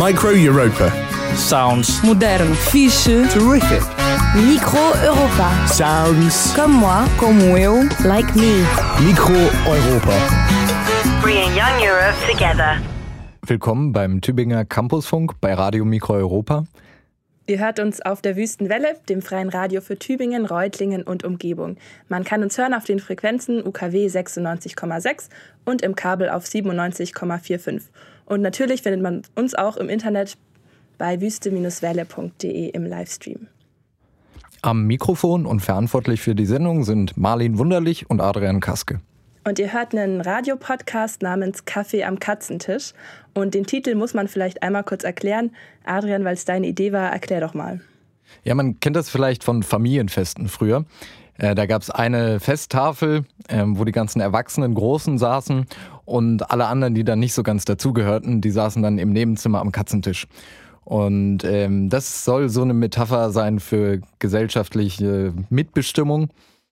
Micro Europa. Sounds. Modern. Fiche. Terrific. Micro Europa. Sounds. Comme moi. Como eu. Like me. Micro Europa. Bringing young Europe together. Willkommen beim Tübinger Campusfunk bei Radio Micro Europa. Ihr hört uns auf der Wüstenwelle, dem freien Radio für Tübingen, Reutlingen und Umgebung. Man kann uns hören auf den Frequenzen UKW 96,6 und im Kabel auf 97,45. Und natürlich findet man uns auch im Internet bei wüste-welle.de im Livestream. Am Mikrofon und verantwortlich für die Sendung sind Marlin Wunderlich und Adrian Kaske. Und ihr hört einen Radiopodcast namens Kaffee am Katzentisch. Und den Titel muss man vielleicht einmal kurz erklären. Adrian, weil es deine Idee war, erklär doch mal. Ja, man kennt das vielleicht von Familienfesten früher. Da gab es eine Festtafel, wo die ganzen erwachsenen Großen saßen und alle anderen, die dann nicht so ganz dazugehörten, die saßen dann im Nebenzimmer am Katzentisch. Und das soll so eine Metapher sein für gesellschaftliche Mitbestimmung,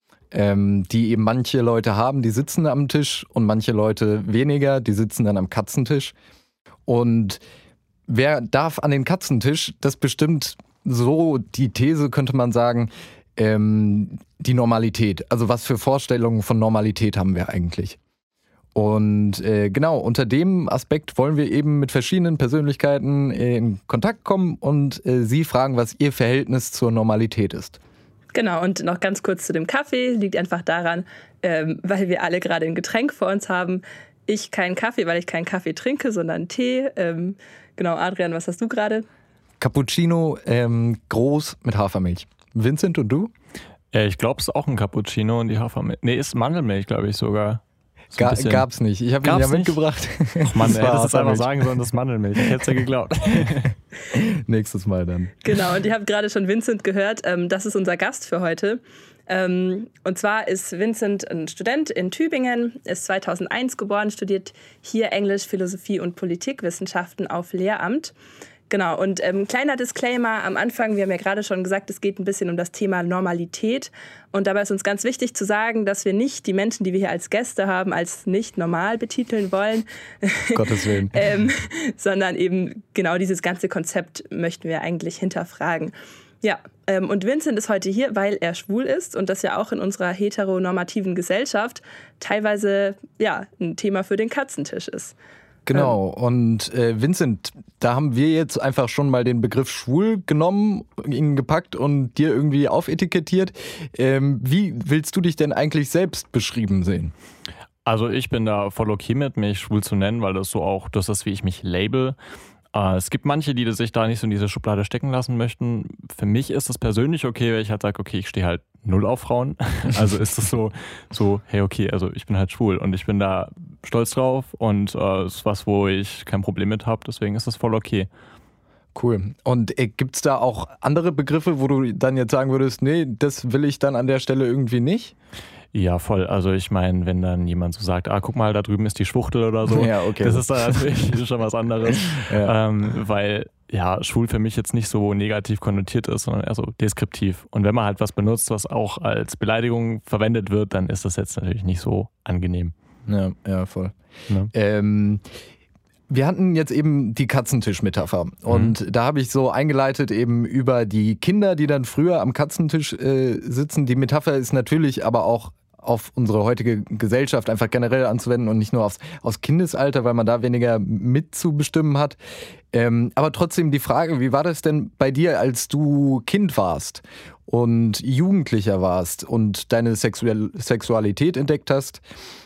die eben manche Leute haben, die sitzen am Tisch und manche Leute weniger, die sitzen dann am Katzentisch. Und wer darf an den Katzentisch, das bestimmt so die These, könnte man sagen, die Normalität. Also was für Vorstellungen von Normalität haben wir eigentlich? Und genau, unter dem Aspekt wollen wir eben mit verschiedenen Persönlichkeiten in Kontakt kommen und sie fragen, was ihr Verhältnis zur Normalität ist. Genau, und noch ganz kurz zu dem Kaffee. Liegt einfach daran, weil wir alle gerade ein Getränk vor uns haben. Ich keinen Kaffee, weil ich keinen Kaffee trinke, sondern Tee. Genau, Adrian, was hast du gerade? Cappuccino groß mit Hafermilch. Vincent, und du? Ich glaube, es ist auch ein Cappuccino und die Hafermilch. Nee, ist Mandelmilch, glaube ich sogar. So Gab's nicht. Ich habe ihn ja mitgebracht. Ach Mann, er hätte es einfach sagen sollen, das ist Mandelmilch. Ich hätte es ja geglaubt. Nächstes Mal dann. Genau, und ihr habt gerade schon Vincent gehört. Das ist unser Gast für heute. Und zwar ist Vincent ein Student in Tübingen, ist 2001 geboren, studiert hier Englisch, Philosophie und Politikwissenschaften auf Lehramt. Genau, und kleiner Disclaimer am Anfang, wir haben ja gerade schon gesagt, es geht ein bisschen um das Thema Normalität. Und dabei ist uns ganz wichtig zu sagen, dass wir nicht die Menschen, die wir hier als Gäste haben, als nicht normal betiteln wollen. Gottes Willen. Sondern eben genau dieses ganze Konzept möchten wir eigentlich hinterfragen. Ja, und Vincent ist heute hier, weil er schwul ist und das ja auch in unserer heteronormativen Gesellschaft teilweise ja ein Thema für den Katzentisch ist. Genau, und Vincent, da haben wir jetzt einfach schon mal den Begriff schwul genommen, ihn gepackt und dir irgendwie aufetikettiert. Wie willst du dich denn eigentlich selbst beschrieben sehen? Also ich bin da voll okay mit, mich schwul zu nennen, weil das so auch das ist, wie ich mich label. Es gibt manche, die sich da nicht so in diese Schublade stecken lassen möchten. Für mich ist es persönlich okay, weil ich halt sage, okay, ich stehe halt null auf Frauen. Also ist es so, hey, okay, also ich bin halt schwul und ich bin da stolz drauf und es ist was, wo ich kein Problem mit habe, deswegen ist es voll okay. Cool. Und gibt's da auch andere Begriffe, wo du dann jetzt sagen würdest, nee, das will ich dann an der Stelle irgendwie nicht? Ja, voll. Also ich meine, wenn dann jemand so sagt, guck mal, da drüben ist die Schwuchtel oder so, ja, okay. Das ist dann natürlich schon was anderes. Ja. Weil ja, schwul für mich jetzt nicht so negativ konnotiert ist, sondern eher so deskriptiv. Und wenn man halt was benutzt, was auch als Beleidigung verwendet wird, dann ist das jetzt natürlich nicht so angenehm. Ja, voll. Ja. Wir hatten jetzt eben die Katzentisch-Metapher und da habe ich so eingeleitet eben über die Kinder, die dann früher am Katzentisch sitzen. Die Metapher ist natürlich aber auch auf unsere heutige Gesellschaft einfach generell anzuwenden und nicht nur aufs Kindesalter, weil man da weniger mitzubestimmen hat. Aber trotzdem die Frage, wie war das denn bei dir, als du Kind warst und Jugendlicher warst und deine Sexualität entdeckt hast?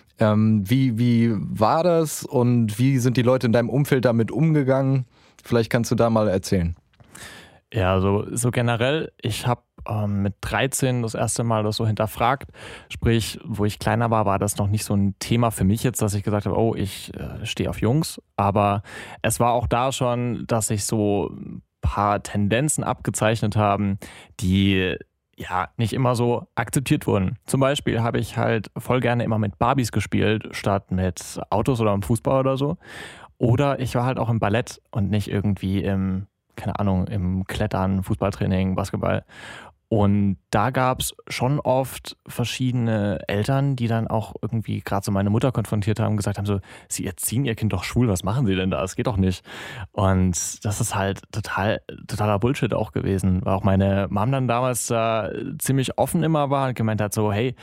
Wie war das und wie sind die Leute in deinem Umfeld damit umgegangen? Vielleicht kannst du da mal erzählen. Ja, so generell, ich habe mit 13 das erste Mal das so hinterfragt. Sprich, wo ich kleiner war das noch nicht so ein Thema für mich jetzt, dass ich gesagt habe, oh, ich stehe auf Jungs. Aber es war auch da schon, dass sich so ein paar Tendenzen abgezeichnet haben, die ja nicht immer so akzeptiert wurden. Zum Beispiel habe ich halt voll gerne immer mit Barbies gespielt, statt mit Autos oder im Fußball oder so. Oder ich war halt auch im Ballett und nicht irgendwie im Klettern, Fußballtraining, Basketball. Und da gab es schon oft verschiedene Eltern, die dann auch irgendwie gerade so meine Mutter konfrontiert haben und gesagt haben, so, sie erziehen ihr Kind doch schwul, was machen sie denn da? Das geht doch nicht. Und das ist halt totaler Bullshit auch gewesen, weil auch meine Mom dann damals da ziemlich offen immer war und gemeint hat so, hey,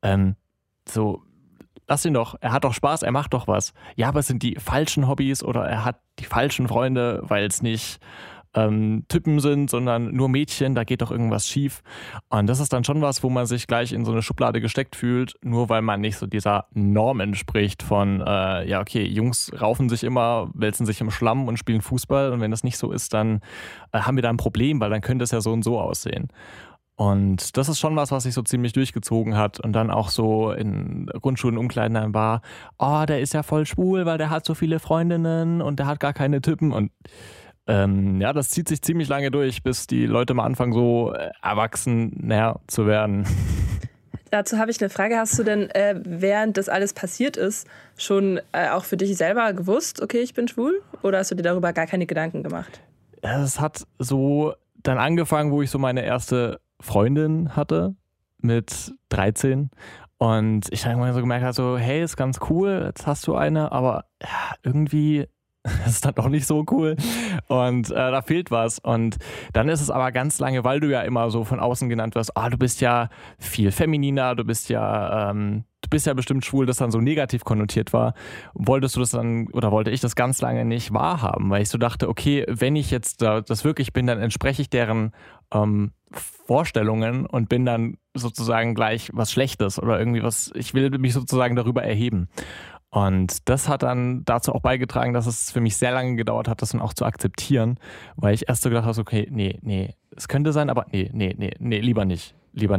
so, lass ihn doch, er hat doch Spaß, er macht doch was. Ja, aber es sind die falschen Hobbys oder er hat die falschen Freunde, weil es nicht Typen sind, sondern nur Mädchen, da geht doch irgendwas schief. Und das ist dann schon was, wo man sich gleich in so eine Schublade gesteckt fühlt, nur weil man nicht so dieser Norm entspricht von, ja okay, Jungs raufen sich immer, wälzen sich im Schlamm und spielen Fußball und wenn das nicht so ist, dann haben wir da ein Problem, weil dann könnte es ja so und so aussehen. Und das ist schon was sich so ziemlich durchgezogen hat und dann auch so in Grundschulen, Umkleiden war, oh, der ist ja voll schwul, weil der hat so viele Freundinnen und der hat gar keine Typen und ja, das zieht sich ziemlich lange durch, bis die Leute mal anfangen, so erwachsen zu werden. Dazu habe ich eine Frage. Hast du denn, während das alles passiert ist, schon auch für dich selber gewusst, okay, ich bin schwul? Oder hast du dir darüber gar keine Gedanken gemacht? Es hat so dann angefangen, wo ich so meine erste Freundin hatte mit 13. Und ich dann irgendwann so gemerkt habe, so, hey, ist ganz cool, jetzt hast du eine, aber ja, irgendwie das ist dann doch nicht so cool und da fehlt was und dann ist es aber ganz lange, weil du ja immer so von außen genannt wirst, du bist ja viel femininer, du bist ja bestimmt schwul, das dann so negativ konnotiert war, wollte ich das ganz lange nicht wahrhaben, weil ich so dachte, okay, wenn ich jetzt das wirklich bin, dann entspreche ich deren Vorstellungen und bin dann sozusagen gleich was Schlechtes oder irgendwie was, ich will mich sozusagen darüber erheben. Und das hat dann dazu auch beigetragen, dass es für mich sehr lange gedauert hat, das dann auch zu akzeptieren, weil ich erst so gedacht habe, okay, nee, es könnte sein, aber nee, lieber nicht.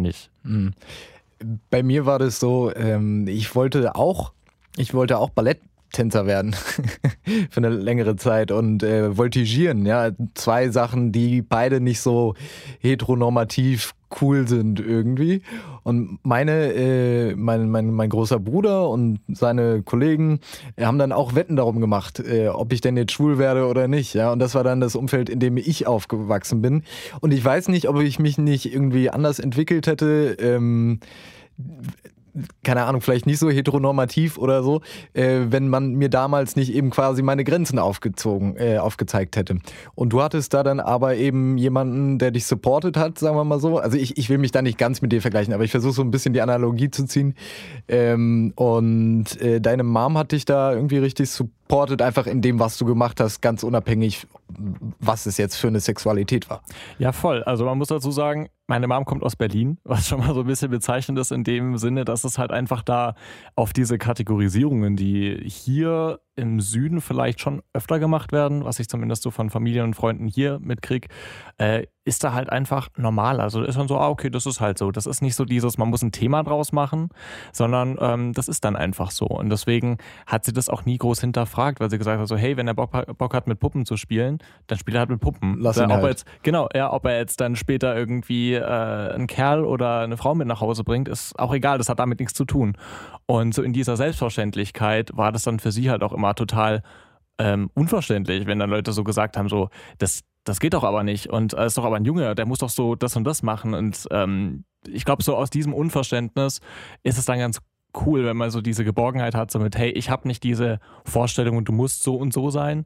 Bei mir war das so, ich wollte auch Balletttänzer werden für eine längere Zeit und voltigieren, ja, 2 Sachen, die beide nicht so heteronormativ cool sind irgendwie. Und mein großer Bruder und seine Kollegen haben dann auch Wetten darum gemacht, ob ich denn jetzt schwul werde oder nicht. Ja? Und das war dann das Umfeld, in dem ich aufgewachsen bin. Und ich weiß nicht, ob ich mich nicht irgendwie anders entwickelt hätte, keine Ahnung, vielleicht nicht so heteronormativ oder so, wenn man mir damals nicht eben quasi meine Grenzen aufgezeigt hätte. Und du hattest da dann aber eben jemanden, der dich supportet hat, sagen wir mal so. Also ich will mich da nicht ganz mit dir vergleichen, aber ich versuche so ein bisschen die Analogie zu ziehen. Und deine Mom hat dich da irgendwie richtig supportet, einfach in dem, was du gemacht hast, ganz unabhängig, was es jetzt für eine Sexualität war. Ja, voll. Also man muss dazu sagen, meine Mom kommt aus Berlin, was schon mal so ein bisschen bezeichnend ist in dem Sinne, dass es halt einfach da auf diese Kategorisierungen, die hier im Süden vielleicht schon öfter gemacht werden, was ich zumindest so von Familien und Freunden hier mitkriege, ist da halt einfach normal. Also ist man so, okay, das ist halt so. Das ist nicht so dieses, man muss ein Thema draus machen, sondern das ist dann einfach so. Und deswegen hat sie das auch nie groß hinterfragt, weil sie gesagt hat so, hey, wenn er Bock hat, mit Puppen zu spielen, dann spielt er halt mit Puppen. Lass ihn halt. Ob er jetzt dann später irgendwie einen Kerl oder eine Frau mit nach Hause bringt, ist auch egal, das hat damit nichts zu tun. Und so in dieser Selbstverständlichkeit war das dann für sie halt auch immer total unverständlich, wenn dann Leute so gesagt haben, so, das geht doch aber nicht und es ist doch aber ein Junge, der muss doch so das und das machen und ich glaube, so aus diesem Unverständnis ist es dann ganz cool, wenn man so diese Geborgenheit hat, so mit, hey, ich habe nicht diese Vorstellung und du musst so und so sein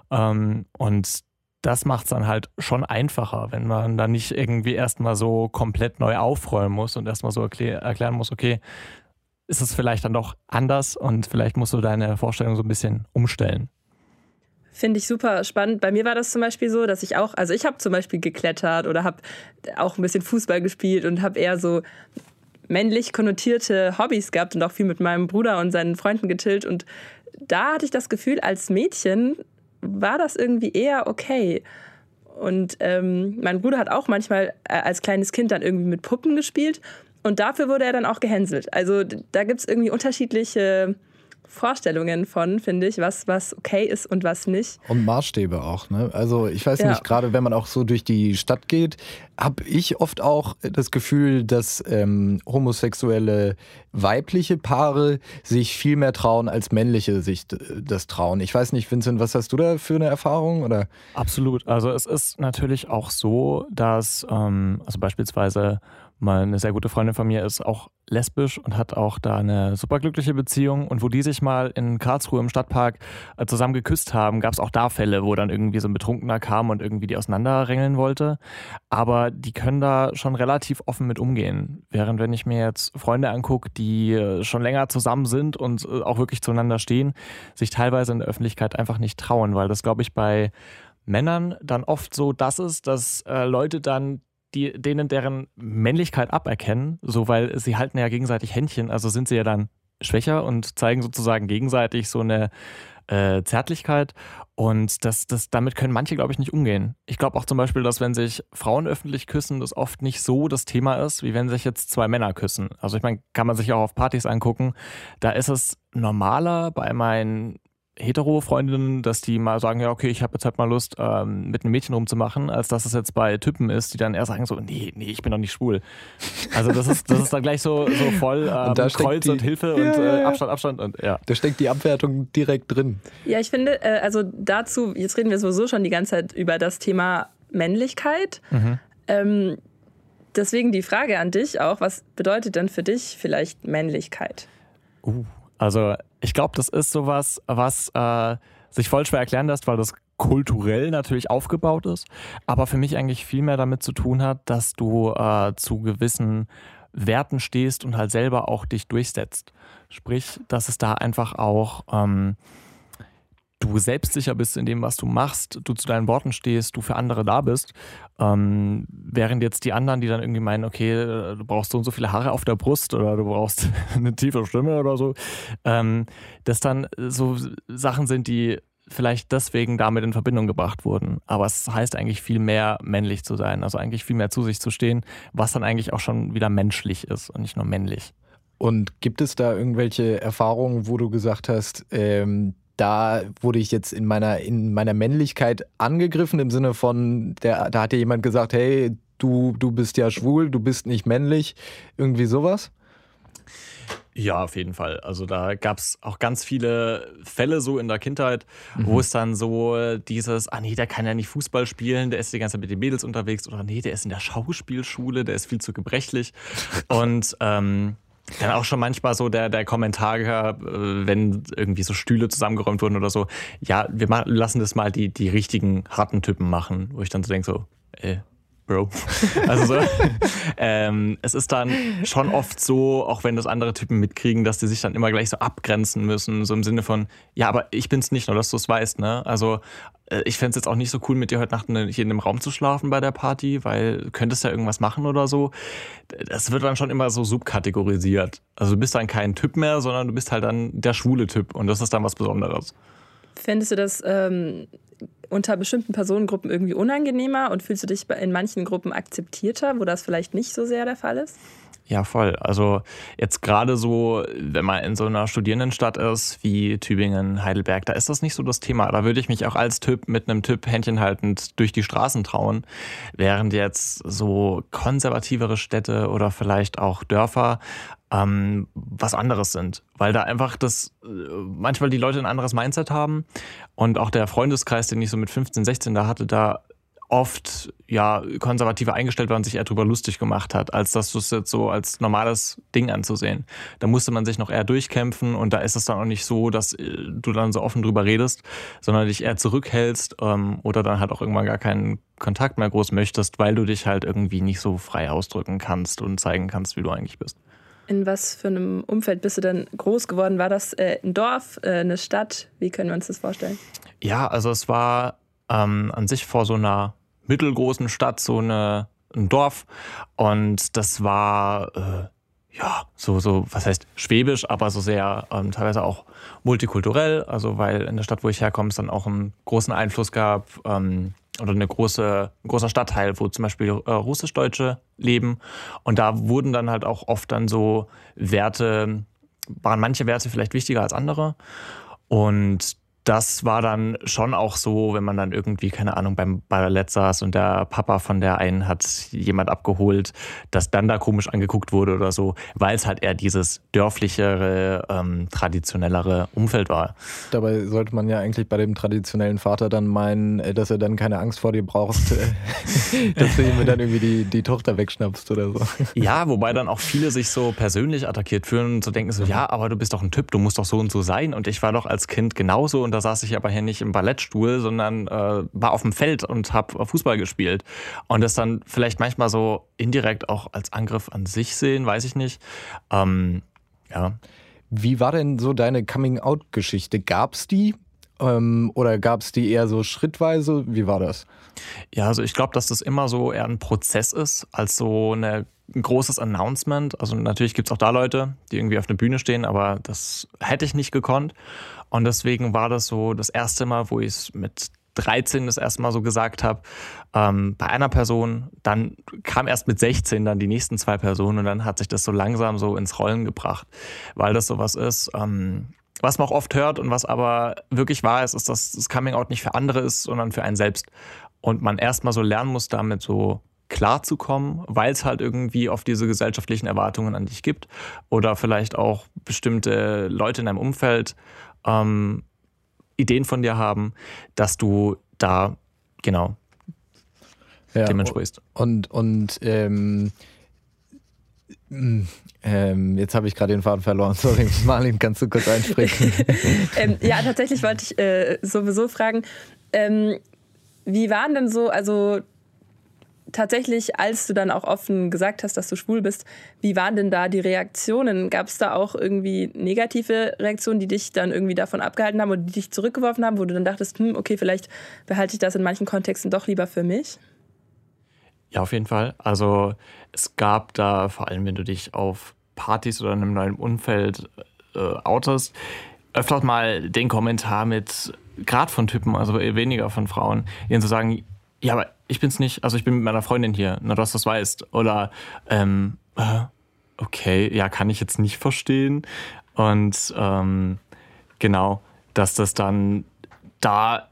und das macht es dann halt schon einfacher, wenn man dann nicht irgendwie erstmal so komplett neu aufräumen muss und erstmal so erklären muss, okay, ist es vielleicht dann doch anders und vielleicht musst du deine Vorstellung so ein bisschen umstellen. Finde ich super spannend. Bei mir war das zum Beispiel so, dass ich habe zum Beispiel geklettert oder habe auch ein bisschen Fußball gespielt und habe eher so männlich konnotierte Hobbys gehabt und auch viel mit meinem Bruder und seinen Freunden gechillt. Und da hatte ich das Gefühl, als Mädchen war das irgendwie eher okay. Und mein Bruder hat auch manchmal als kleines Kind dann irgendwie mit Puppen gespielt und dafür wurde er dann auch gehänselt. Also da gibt es irgendwie unterschiedliche Vorstellungen von, finde ich, was okay ist und was nicht. Und Maßstäbe auch, ne? Also ich weiß nicht, gerade wenn man auch so durch die Stadt geht, habe ich oft auch das Gefühl, dass homosexuelle weibliche Paare sich viel mehr trauen, als männliche sich das trauen. Ich weiß nicht, Vincent, was hast du da für eine Erfahrung? Oder? Absolut. Also es ist natürlich auch so, dass also beispielsweise eine sehr gute Freundin von mir ist auch lesbisch und hat auch da eine superglückliche Beziehung. Und wo die sich mal in Karlsruhe im Stadtpark zusammen geküsst haben, gab es auch da Fälle, wo dann irgendwie so ein Betrunkener kam und irgendwie die auseinanderrängeln wollte. Aber die können da schon relativ offen mit umgehen. Während wenn ich mir jetzt Freunde angucke, die schon länger zusammen sind und auch wirklich zueinander stehen, sich teilweise in der Öffentlichkeit einfach nicht trauen, weil das, glaube ich, bei Männern dann oft so das ist, dass Leute dann denen deren Männlichkeit aberkennen, so weil sie halten ja gegenseitig Händchen, also sind sie ja dann schwächer und zeigen sozusagen gegenseitig so eine Zärtlichkeit und damit können manche, glaube ich, nicht umgehen. Ich glaube auch zum Beispiel, dass wenn sich Frauen öffentlich küssen, das oft nicht so das Thema ist, wie wenn sich jetzt zwei Männer küssen. Also ich meine, kann man sich auch auf Partys angucken, da ist es normaler bei meinen Hetero-Freundinnen, dass die mal sagen, ja okay, ich habe jetzt halt mal Lust, mit einem Mädchen rumzumachen, als dass es jetzt bei Typen ist, die dann eher sagen so, nee, ich bin doch nicht schwul. Also das ist dann gleich so voll Kreuz und Hilfe und Abstand und ja. Da steckt die Abwertung direkt drin. Ja, ich finde, also dazu, jetzt reden wir sowieso schon die ganze Zeit über das Thema Männlichkeit. Deswegen die Frage an dich auch, was bedeutet denn für dich vielleicht Männlichkeit? Also ich glaube, das ist sowas, was sich voll schwer erklären lässt, weil das kulturell natürlich aufgebaut ist, aber für mich eigentlich viel mehr damit zu tun hat, dass du zu gewissen Werten stehst und halt selber auch dich durchsetzt. Sprich, dass es da einfach auch du selbstsicher bist in dem, was du machst, du zu deinen Worten stehst, du für andere da bist, während jetzt die anderen, die dann irgendwie meinen, okay, du brauchst so und so viele Haare auf der Brust oder du brauchst eine tiefe Stimme oder so, das dann so Sachen sind, die vielleicht deswegen damit in Verbindung gebracht wurden. Aber es heißt eigentlich viel mehr, männlich zu sein, also eigentlich viel mehr zu sich zu stehen, was dann eigentlich auch schon wieder menschlich ist und nicht nur männlich. Und gibt es da irgendwelche Erfahrungen, wo du gesagt hast, da wurde ich jetzt in meiner Männlichkeit angegriffen, im Sinne von, da hat dir jemand gesagt, hey, du bist ja schwul, du bist nicht männlich, irgendwie sowas? Ja, auf jeden Fall. Also da gab es auch ganz viele Fälle so in der Kindheit, wo es dann so dieses, nee, der kann ja nicht Fußball spielen, der ist die ganze Zeit mit den Mädels unterwegs oder nee, der ist in der Schauspielschule, der ist viel zu gebrechlich und dann auch schon manchmal so der Kommentar gehört, wenn irgendwie so Stühle zusammengeräumt wurden oder so, ja, wir lassen das mal die richtigen harten Typen machen, wo ich dann so denke so, Bro. Also so, es ist dann schon oft so, auch wenn das andere Typen mitkriegen, dass die sich dann immer gleich so abgrenzen müssen, so im Sinne von, ja, aber ich bin's nicht, nur dass du es weißt, ne? Also ich fände es jetzt auch nicht so cool, mit dir heute Nacht hier in dem Raum zu schlafen bei der Party, weil du könntest ja irgendwas machen oder so. Das wird dann schon immer so subkategorisiert. Also du bist dann kein Typ mehr, sondern du bist halt dann der schwule Typ und das ist dann was Besonderes. Fändest du das unter bestimmten Personengruppen irgendwie unangenehmer und fühlst du dich in manchen Gruppen akzeptierter, wo das vielleicht nicht so sehr der Fall ist? Ja, voll. Also jetzt gerade so, wenn man in so einer Studierendenstadt ist wie Tübingen, Heidelberg, da ist das nicht so das Thema. Da würde ich mich auch als Typ mit einem Typ händchenhaltend durch die Straßen trauen, während jetzt so konservativere Städte oder vielleicht auch Dörfer was anderes sind, weil da einfach manchmal die Leute ein anderes Mindset haben und auch der Freundeskreis, den ich so mit 15, 16 da hatte, da oft konservativer eingestellt war und sich eher drüber lustig gemacht hat, als dass du es jetzt so als normales Ding anzusehen. Da musste man sich noch eher durchkämpfen und da ist es dann auch nicht so, dass du dann so offen drüber redest, sondern dich eher zurückhältst oder dann halt auch irgendwann gar keinen Kontakt mehr groß möchtest, weil du dich halt irgendwie nicht so frei ausdrücken kannst und zeigen kannst, wie du eigentlich bist. In was für einem Umfeld bist du denn groß geworden? War das ein Dorf, eine Stadt? Wie können wir uns das vorstellen? Ja, also es war an sich vor so einer mittelgroßen Stadt, so ein Dorf. Und das war, so, was heißt schwäbisch, aber so sehr teilweise auch multikulturell. Also weil in der Stadt, wo ich herkomme, es dann auch einen großen Einfluss gab oder ein großer Stadtteil, wo zum Beispiel Russisch-Deutsche leben. Und da wurden dann halt auch oft dann so Werte waren manche Werte vielleicht wichtiger als andere. Und das war dann schon auch so, wenn man dann irgendwie, keine Ahnung, beim Ballett saß und der Papa von der einen hat jemand abgeholt, dass dann da komisch angeguckt wurde oder so, weil es halt eher dieses dörflichere, traditionellere Umfeld war. Dabei sollte man ja eigentlich bei dem traditionellen Vater dann meinen, dass er dann keine Angst vor dir braucht, dass du ihm dann irgendwie die Tochter wegschnappst oder so. Ja, wobei dann auch viele sich so persönlich attackiert fühlen und so denken so, ja, aber du bist doch ein Typ, du musst doch so und so sein. Und ich war doch als Kind genauso und da saß ich aber hier nicht im Ballettstuhl, sondern war auf dem Feld und habe Fußball gespielt. Und das dann vielleicht manchmal so indirekt auch als Angriff an sich sehen, weiß ich nicht. Ja. Wie war denn so deine Coming-out-Geschichte? Gab's die? Oder gab's die eher so schrittweise? Wie war das? Ja, also ich glaube, dass das immer so eher ein Prozess ist, als so ein großes Announcement. Also natürlich gibt es auch da Leute, die irgendwie auf der Bühne stehen, aber das hätte ich nicht gekonnt. Und deswegen war das so das erste Mal, wo ich es mit 13 das erste Mal so gesagt habe, bei einer Person. Dann kam erst mit 16 dann die nächsten 2 Personen und dann hat sich das so langsam so ins Rollen gebracht, weil das sowas ist, was man auch oft hört und was aber wirklich wahr ist, dass das Coming-out nicht für andere ist, sondern für einen selbst. Und man erstmal so lernen muss, damit so klarzukommen, weil es halt irgendwie oft diese gesellschaftlichen Erwartungen an dich gibt oder vielleicht auch bestimmte Leute in deinem Umfeld Ideen von dir haben, dass du da genau dem entsprichst. Und jetzt habe ich gerade den Faden verloren. Sorry, Marlin, kannst du kurz einspringen? Ja, tatsächlich wollte ich sowieso fragen, wie waren denn so, also tatsächlich, als du dann auch offen gesagt hast, dass du schwul bist, wie waren denn da die Reaktionen? Gab es da auch irgendwie negative Reaktionen, die dich dann irgendwie davon abgehalten haben oder die dich zurückgeworfen haben, wo du dann dachtest, okay, vielleicht behalte ich das in manchen Kontexten doch lieber für mich? Ja, auf jeden Fall. Also es gab da, vor allem wenn du dich auf Partys oder in einem neuen Umfeld outest, öfters mal den Kommentar mit, gerade von Typen, also weniger von Frauen, ihnen zu sagen, ja, aber ich bin's nicht, also ich bin mit meiner Freundin hier, na, dass du das weißt. Oder, okay, ja, kann ich jetzt nicht verstehen. Und genau, dass das dann da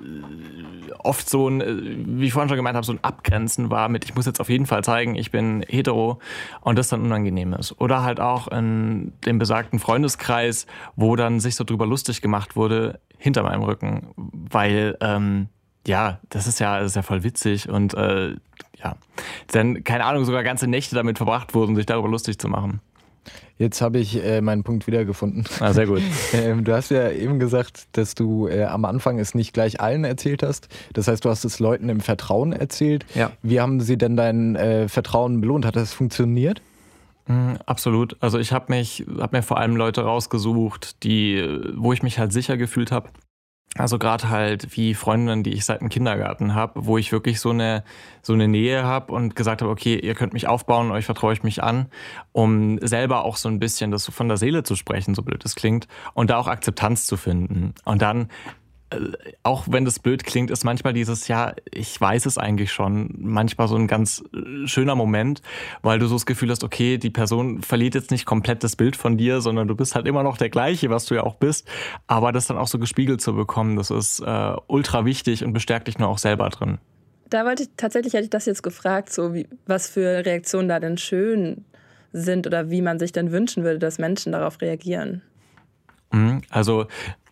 oft so ein, wie ich vorhin schon gemeint habe, so ein Abgrenzen war mit, ich muss jetzt auf jeden Fall zeigen, ich bin hetero und das dann unangenehm ist. Oder halt auch in dem besagten Freundeskreis, wo dann sich so drüber lustig gemacht wurde, hinter meinem Rücken, weil ja, das ist ja voll witzig und ja, dann, keine Ahnung, sogar ganze Nächte damit verbracht wurden, sich darüber lustig zu machen. Jetzt habe ich meinen Punkt wiedergefunden. Ah, sehr gut. Du hast ja eben gesagt, dass du am Anfang es nicht gleich allen erzählt hast. Das heißt, du hast es Leuten im Vertrauen erzählt. Ja. Wie haben sie denn dein Vertrauen belohnt? Hat das funktioniert? Absolut. Also ich habe mir vor allem Leute rausgesucht, wo ich mich halt sicher gefühlt habe. Also gerade halt wie Freundinnen, die ich seit dem Kindergarten habe, wo ich wirklich so eine Nähe habe und gesagt habe, okay, ihr könnt mich aufbauen, euch vertraue ich mich an, um selber auch so ein bisschen das so von der Seele zu sprechen, so blöd es klingt, und da auch Akzeptanz zu finden. Und dann, auch wenn das blöd klingt, ist manchmal dieses, ja, ich weiß es eigentlich schon, manchmal so ein ganz schöner Moment, weil du so das Gefühl hast, okay, die Person verliert jetzt nicht komplett das Bild von dir, sondern du bist halt immer noch der Gleiche, was du ja auch bist, aber das dann auch so gespiegelt zu bekommen, das ist ultra wichtig und bestärkt dich nur auch selber drin. Da hätte ich das jetzt gefragt, so was für Reaktionen da denn schön sind oder wie man sich denn wünschen würde, dass Menschen darauf reagieren. Also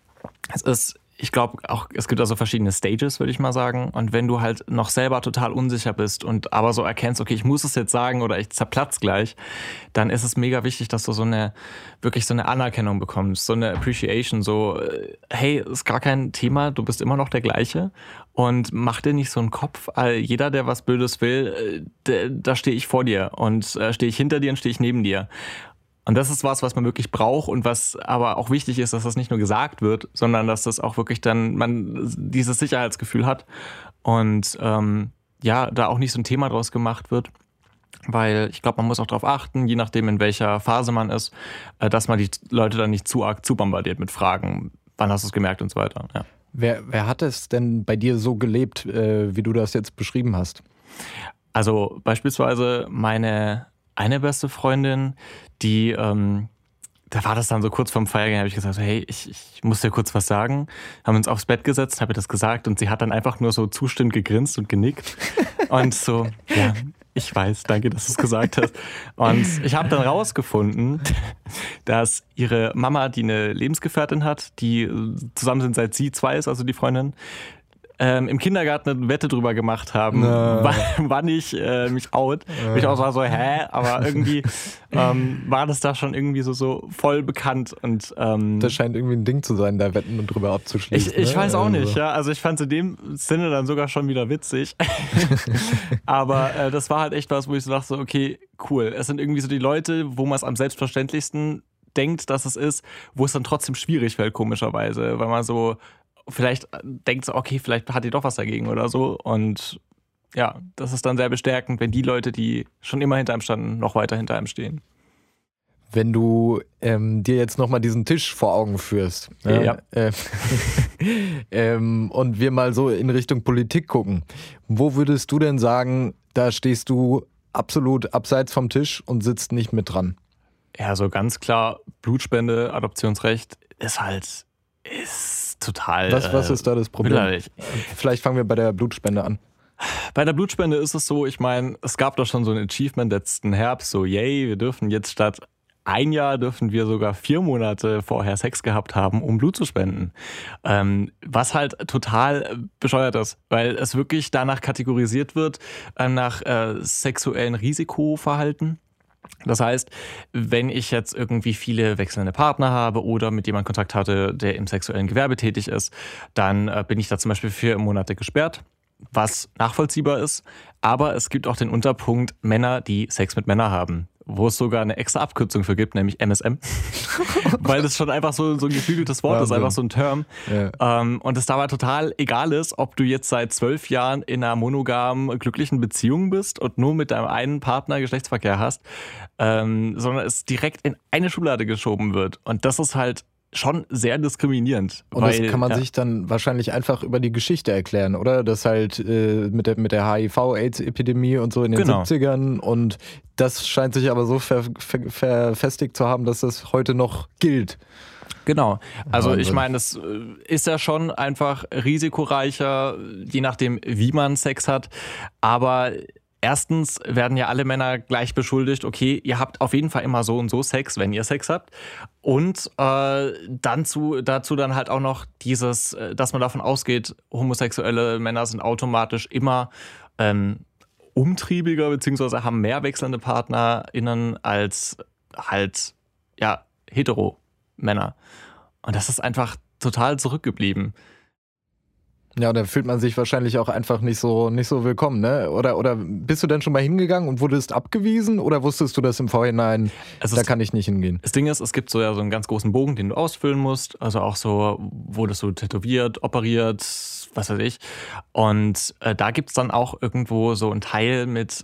ich glaube auch, es gibt also verschiedene Stages, würde ich mal sagen. Und wenn du halt noch selber total unsicher bist und aber so erkennst, okay, ich muss es jetzt sagen oder ich zerplatz gleich, dann ist es mega wichtig, dass du wirklich so eine Anerkennung bekommst, so eine Appreciation, so, hey, ist gar kein Thema, du bist immer noch der Gleiche und mach dir nicht so einen Kopf. Jeder, der was Blödes will, da stehe ich vor dir und stehe ich hinter dir und stehe ich neben dir. Und das ist was man wirklich braucht und was aber auch wichtig ist, dass das nicht nur gesagt wird, sondern dass das auch wirklich dann man dieses Sicherheitsgefühl hat und da auch nicht so ein Thema draus gemacht wird. Weil ich glaube, man muss auch darauf achten, je nachdem in welcher Phase man ist, dass man die Leute dann nicht zu arg bombardiert mit Fragen, wann hast du es gemerkt und so weiter. Ja. Wer hat es denn bei dir so gelebt, wie du das jetzt beschrieben hast? Also beispielsweise meine eine beste Freundin, die da war das dann so kurz vorm Feiergehen, habe ich gesagt, hey, ich muss dir kurz was sagen. Haben uns aufs Bett gesetzt, habe ihr das gesagt und sie hat dann einfach nur so zustimmend gegrinst und genickt. Und so, ja, ich weiß, danke, dass du es gesagt hast. Und ich habe dann rausgefunden, dass ihre Mama, die eine Lebensgefährtin hat, die zusammen sind seit sie 2 ist, also die Freundin, im Kindergarten eine Wette drüber gemacht haben, wann ich mich out. Ich auch war so, aber irgendwie war das da schon irgendwie so voll bekannt. Und das scheint irgendwie ein Ding zu sein, da Wetten und drüber abzuschließen. Ich weiß auch nicht, ja. Also ich fand es in dem Sinne dann sogar schon wieder witzig. Aber das war halt echt was, wo ich so dachte, okay, cool. Es sind irgendwie so die Leute, wo man es am selbstverständlichsten denkt, dass es ist, wo es dann trotzdem schwierig fällt, komischerweise, weil man so vielleicht denkt so, okay, vielleicht hat die doch was dagegen oder so. Und ja, das ist dann sehr bestärkend, wenn die Leute, die schon immer hinter einem standen, noch weiter hinter einem stehen. Wenn du dir jetzt nochmal diesen Tisch vor Augen führst ja. Und wir mal so in Richtung Politik gucken, wo würdest du denn sagen, da stehst du absolut abseits vom Tisch und sitzt nicht mit dran? Ja, so ganz klar, Blutspende, Adoptionsrecht ist total Was ist da das Problem? Bilderlich. Vielleicht fangen wir bei der Blutspende an. Bei der Blutspende ist es so, ich meine, es gab doch schon so ein Achievement letzten Herbst, so yay, wir dürfen jetzt statt 1 Jahr dürfen wir sogar 4 Monate vorher Sex gehabt haben, um Blut zu spenden. Was halt total bescheuert ist, weil es wirklich danach kategorisiert wird, nach sexuellen Risikoverhalten. Das heißt, wenn ich jetzt irgendwie viele wechselnde Partner habe oder mit jemandem Kontakt hatte, der im sexuellen Gewerbe tätig ist, dann bin ich da zum Beispiel 4 Monate gesperrt, was nachvollziehbar ist. Aber es gibt auch den Unterpunkt Männer, die Sex mit Männern haben, wo es sogar eine extra Abkürzung für gibt, nämlich MSM. Weil das schon einfach so ein geflügeltes Wort ist, einfach so ein Term. Ja. Und es dabei total egal ist, ob du jetzt seit 12 Jahren in einer monogamen, glücklichen Beziehung bist und nur mit deinem einen Partner Geschlechtsverkehr hast, sondern es direkt in eine Schublade geschoben wird. Und das ist halt schon sehr diskriminierend. Und das kann man sich dann wahrscheinlich einfach über die Geschichte erklären, oder? Das halt mit der HIV-AIDS-Epidemie und so in den 70ern und das scheint sich aber so verfestigt zu haben, dass das heute noch gilt. Genau. Also ich meine, das ist ja schon einfach risikoreicher, je nachdem, wie man Sex hat, aber erstens werden ja alle Männer gleich beschuldigt, okay, ihr habt auf jeden Fall immer so und so Sex, wenn ihr Sex habt. Und dazu dann halt auch noch dieses, dass man davon ausgeht, homosexuelle Männer sind automatisch immer umtriebiger, beziehungsweise haben mehr wechselnde PartnerInnen als halt, ja, hetero-Männer. Und das ist einfach total zurückgeblieben. Ja, da fühlt man sich wahrscheinlich auch einfach nicht so willkommen, ne? Oder bist du denn schon mal hingegangen und wurdest abgewiesen oder wusstest du das im Vorhinein, da kann ich nicht hingehen? Das Ding ist, es gibt so einen ganz großen Bogen, den du ausfüllen musst, also auch so, wurdest du tätowiert, operiert, was weiß ich. Und da gibt es dann auch irgendwo so einen Teil mit,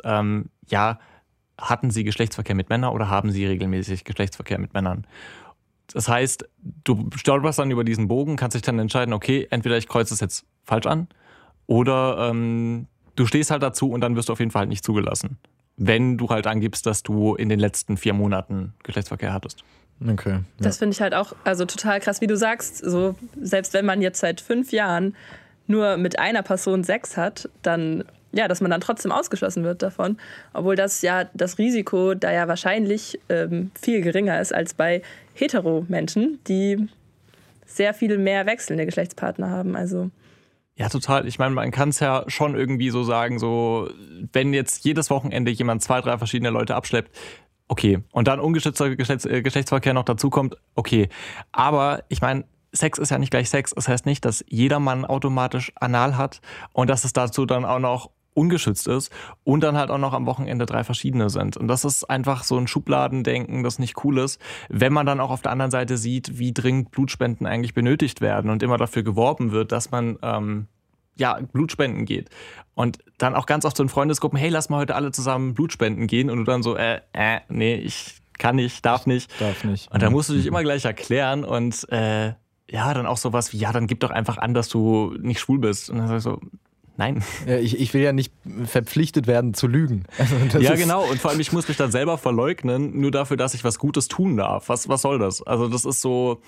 hatten sie Geschlechtsverkehr mit Männern oder haben sie regelmäßig Geschlechtsverkehr mit Männern? Das heißt, du stolperst dann über diesen Bogen, kannst dich dann entscheiden, okay, entweder ich kreuze es jetzt falsch an oder du stehst halt dazu und dann wirst du auf jeden Fall halt nicht zugelassen, wenn du halt angibst, dass du in den letzten 4 Monaten Geschlechtsverkehr hattest. Okay. Ja. Das finde ich halt auch total krass, wie du sagst, so selbst wenn man jetzt seit 5 Jahren nur mit einer Person Sex hat, dann dass man dann trotzdem ausgeschlossen wird davon, obwohl das Risiko da ja wahrscheinlich viel geringer ist als bei Hetero-Menschen, die sehr viel mehr wechselnde Geschlechtspartner haben. Also ja, total. Ich meine, man kann es ja schon irgendwie so sagen, so wenn jetzt jedes Wochenende jemand 2, 3 verschiedene Leute abschleppt, okay, und dann ungeschützter Geschlechtsverkehr noch dazukommt, okay. Aber ich meine, Sex ist ja nicht gleich Sex. Das heißt nicht, dass jeder Mann automatisch Anal hat und dass es dazu dann auch noch ungeschützt ist und dann halt auch noch am Wochenende 3 verschiedene sind. Und das ist einfach so ein Schubladendenken, das nicht cool ist, wenn man dann auch auf der anderen Seite sieht, wie dringend Blutspenden eigentlich benötigt werden und immer dafür geworben wird, dass man Blutspenden geht. Und dann auch ganz oft so in Freundesgruppen, hey, lass mal heute alle zusammen Blutspenden gehen und du dann so, nee, ich kann nicht, darf nicht. Und dann musst du dich immer gleich erklären und dann auch sowas wie, dann gib doch einfach an, dass du nicht schwul bist. Und dann sag ich so, Nein. Ich will ja nicht verpflichtet werden zu lügen. Also ja, genau. Und vor allem, ich muss mich dann selber verleugnen, nur dafür, dass ich was Gutes tun darf. Was soll das? Also das ist so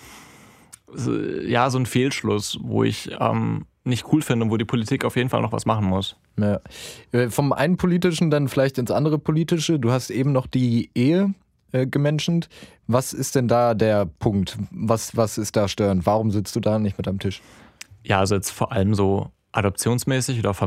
ein Fehlschluss, wo ich nicht cool finde und wo die Politik auf jeden Fall noch was machen muss. Ja. Vom einen Politischen dann vielleicht ins andere Politische. Du hast eben noch die Ehe gemenschent. Was ist denn da der Punkt? Was ist da störend? Warum sitzt du da nicht mit am Tisch? Ja, also jetzt vor allem so adoptionsmäßig oder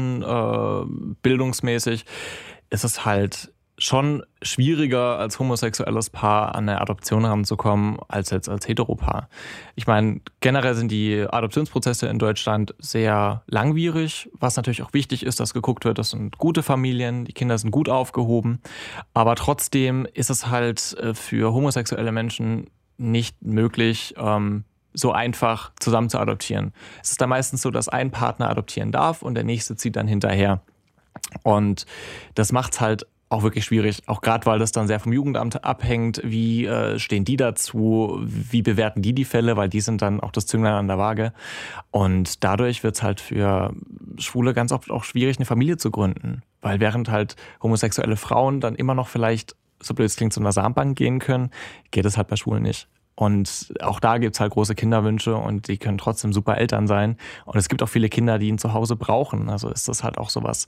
familienbildungsmäßig ist es halt schon schwieriger, als homosexuelles Paar an eine Adoption heranzukommen, als jetzt als Heteropaar. Ich meine, generell sind die Adoptionsprozesse in Deutschland sehr langwierig, was natürlich auch wichtig ist, dass geguckt wird, das sind gute Familien, die Kinder sind gut aufgehoben, aber trotzdem ist es halt für homosexuelle Menschen nicht möglich, so einfach zusammen zu adoptieren. Es ist da meistens so, dass ein Partner adoptieren darf und der nächste zieht dann hinterher. Und das macht es halt auch wirklich schwierig, auch gerade weil das dann sehr vom Jugendamt abhängt, wie stehen die dazu, wie bewerten die Fälle, weil die sind dann auch das Zünglein an der Waage. Und dadurch wird es halt für Schwule ganz oft auch schwierig, eine Familie zu gründen, weil während halt homosexuelle Frauen dann immer noch vielleicht, so blöd es klingt, zu einer Samenbank gehen können, geht es halt bei Schwulen nicht. Und auch da gibt es halt große Kinderwünsche und die können trotzdem super Eltern sein. Und es gibt auch viele Kinder, die ihn zu Hause brauchen. Also ist das halt auch sowas,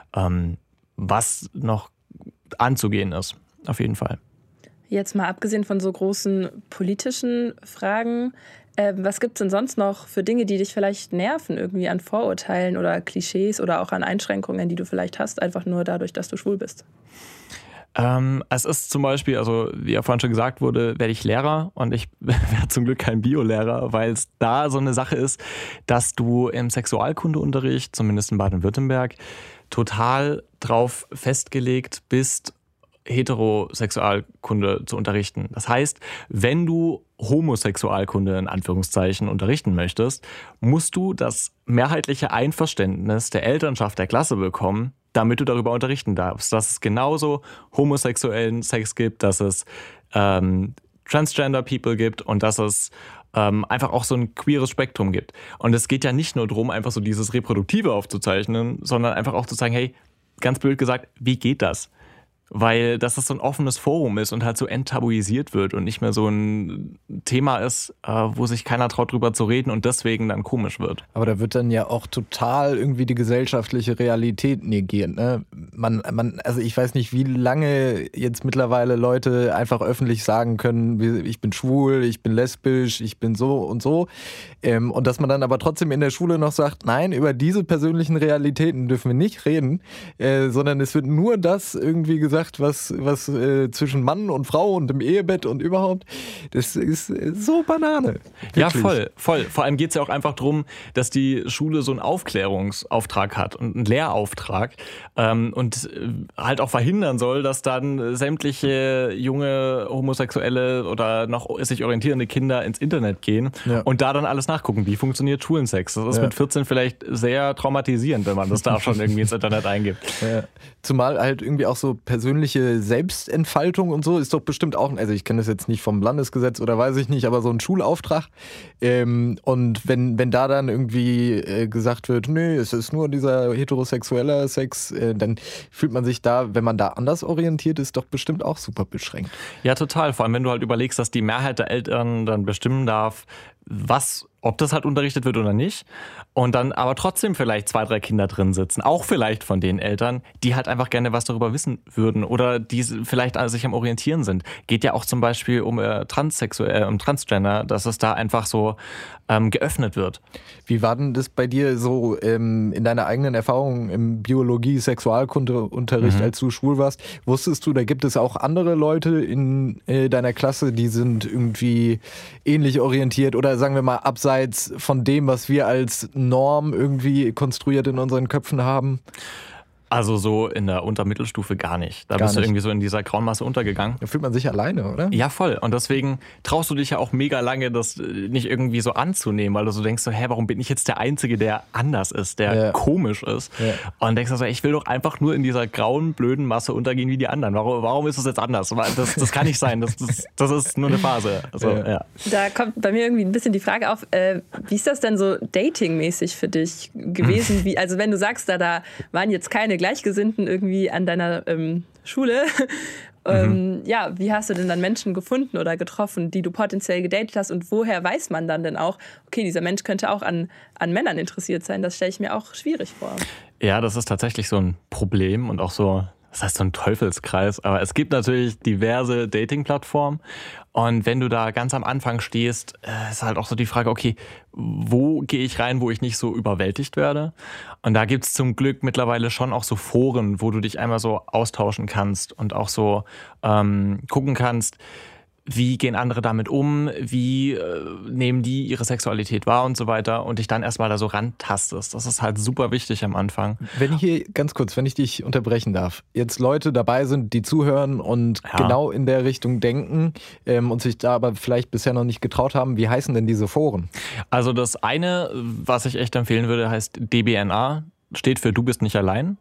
was noch anzugehen ist, auf jeden Fall. Jetzt mal abgesehen von so großen politischen Fragen, was gibt es denn sonst noch für Dinge, die dich vielleicht nerven, irgendwie an Vorurteilen oder Klischees oder auch an Einschränkungen, die du vielleicht hast, einfach nur dadurch, dass du schwul bist? Es ist zum Beispiel, also wie ja vorhin schon gesagt wurde, werde ich Lehrer und ich werde zum Glück kein Biolehrer, weil es da so eine Sache ist, dass du im Sexualkundeunterricht, zumindest in Baden-Württemberg, total drauf festgelegt bist, Heterosexualkunde zu unterrichten. Das heißt, wenn du Homosexualkunde in Anführungszeichen unterrichten möchtest, musst du das mehrheitliche Einverständnis der Elternschaft der Klasse bekommen, damit du darüber unterrichten darfst. Dass es genauso homosexuellen Sex gibt, dass es Transgender People gibt und dass es einfach auch so ein queeres Spektrum gibt. Und es geht ja nicht nur darum, einfach so dieses Reproduktive aufzuzeichnen, sondern einfach auch zu sagen, hey, ganz blöd gesagt, wie geht das? Weil das so ein offenes Forum ist und halt so enttabuisiert wird und nicht mehr so ein Thema ist, wo sich keiner traut, drüber zu reden und deswegen dann komisch wird. Aber da wird dann ja auch total irgendwie die gesellschaftliche Realität negiert. Ne? Also ich weiß nicht, wie lange jetzt mittlerweile Leute einfach öffentlich sagen können, ich bin schwul, ich bin lesbisch, ich bin so und so. Und dass man dann aber trotzdem in der Schule noch sagt, nein, über diese persönlichen Realitäten dürfen wir nicht reden, sondern es wird nur das irgendwie gesagt, was zwischen Mann und Frau und im Ehebett und überhaupt, das ist so Banane. Wirklich. Ja, voll. Vor allem geht es ja auch einfach darum, dass die Schule so einen Aufklärungsauftrag hat und einen Lehrauftrag und halt auch verhindern soll, dass dann sämtliche junge homosexuelle oder noch sich orientierende Kinder ins Internet gehen und da dann alles nachgucken, wie funktioniert Schulensex. Das ist mit 14 vielleicht sehr traumatisierend, wenn man das da schon irgendwie ins Internet eingibt. Ja. Zumal halt irgendwie auch so persönliche Selbstentfaltung und so ist doch bestimmt auch, also ich kenne das jetzt nicht vom Landesgesetz oder weiß ich nicht, aber so ein Schulauftrag. Und wenn da dann irgendwie gesagt wird, nö, es ist nur dieser heterosexuelle Sex, dann fühlt man sich da, wenn man da anders orientiert ist, doch bestimmt auch super beschränkt. Ja, total. Vor allem, wenn du halt überlegst, dass die Mehrheit der Eltern dann bestimmen darf, ob das halt unterrichtet wird oder nicht. Und dann aber trotzdem vielleicht 2, 3 Kinder drin sitzen, auch vielleicht von den Eltern, die halt einfach gerne was darüber wissen würden oder die vielleicht sich am Orientieren sind. Geht ja auch zum Beispiel um Transgender, dass es da einfach so geöffnet wird. Wie war denn das bei dir so in deiner eigenen Erfahrung im Biologie-Sexualkunde-Unterricht, als du schwul warst? Wusstest du, da gibt es auch andere Leute in deiner Klasse, die sind irgendwie ähnlich orientiert oder sagen wir mal abseits von dem, was wir als Norm irgendwie konstruiert in unseren Köpfen haben? Also so in der Untermittelstufe gar nicht. Da Gar bist du nicht. irgendwie so in dieser grauen Masse untergegangen. Da fühlt man sich alleine, oder? Ja, voll. Und deswegen traust du dich ja auch mega lange, das nicht irgendwie so anzunehmen, weil du so denkst, so, warum bin ich jetzt der Einzige, der anders ist, der komisch ist? Ja. Und denkst du so, ich will doch einfach nur in dieser grauen, blöden Masse untergehen wie die anderen. Warum ist das jetzt anders? Das kann nicht sein. Das ist nur eine Phase. Also, ja. Da kommt bei mir irgendwie ein bisschen die Frage auf, wie ist das denn so datingmäßig für dich gewesen? Also wenn du sagst, da waren jetzt keine Gleichgesinnten irgendwie an deiner Schule, ja, wie hast du denn dann Menschen gefunden oder getroffen, die du potenziell gedatet hast, und woher weiß man dann denn auch, okay, dieser Mensch könnte auch an Männern interessiert sein? Das stelle ich mir auch schwierig vor. Ja, das ist tatsächlich so ein Problem und auch so, das heißt so ein Teufelskreis, aber es gibt natürlich diverse Dating-Plattformen, und wenn du da ganz am Anfang stehst, ist halt auch so die Frage, okay, wo gehe ich rein, wo ich nicht so überwältigt werde? Und da gibt's zum Glück mittlerweile schon auch so Foren, wo du dich einmal so austauschen kannst und auch so gucken kannst, wie gehen andere damit um, wie nehmen die ihre Sexualität wahr und so weiter, und dich dann erstmal da so rantastest. Das ist halt super wichtig am Anfang. Wenn hier, ganz kurz, wenn ich dich unterbrechen darf, jetzt Leute dabei sind, die zuhören und genau in der Richtung denken und sich da aber vielleicht bisher noch nicht getraut haben, wie heißen denn diese Foren? Also das eine, was ich echt empfehlen würde, heißt DBNA, steht für Du bist nicht allein.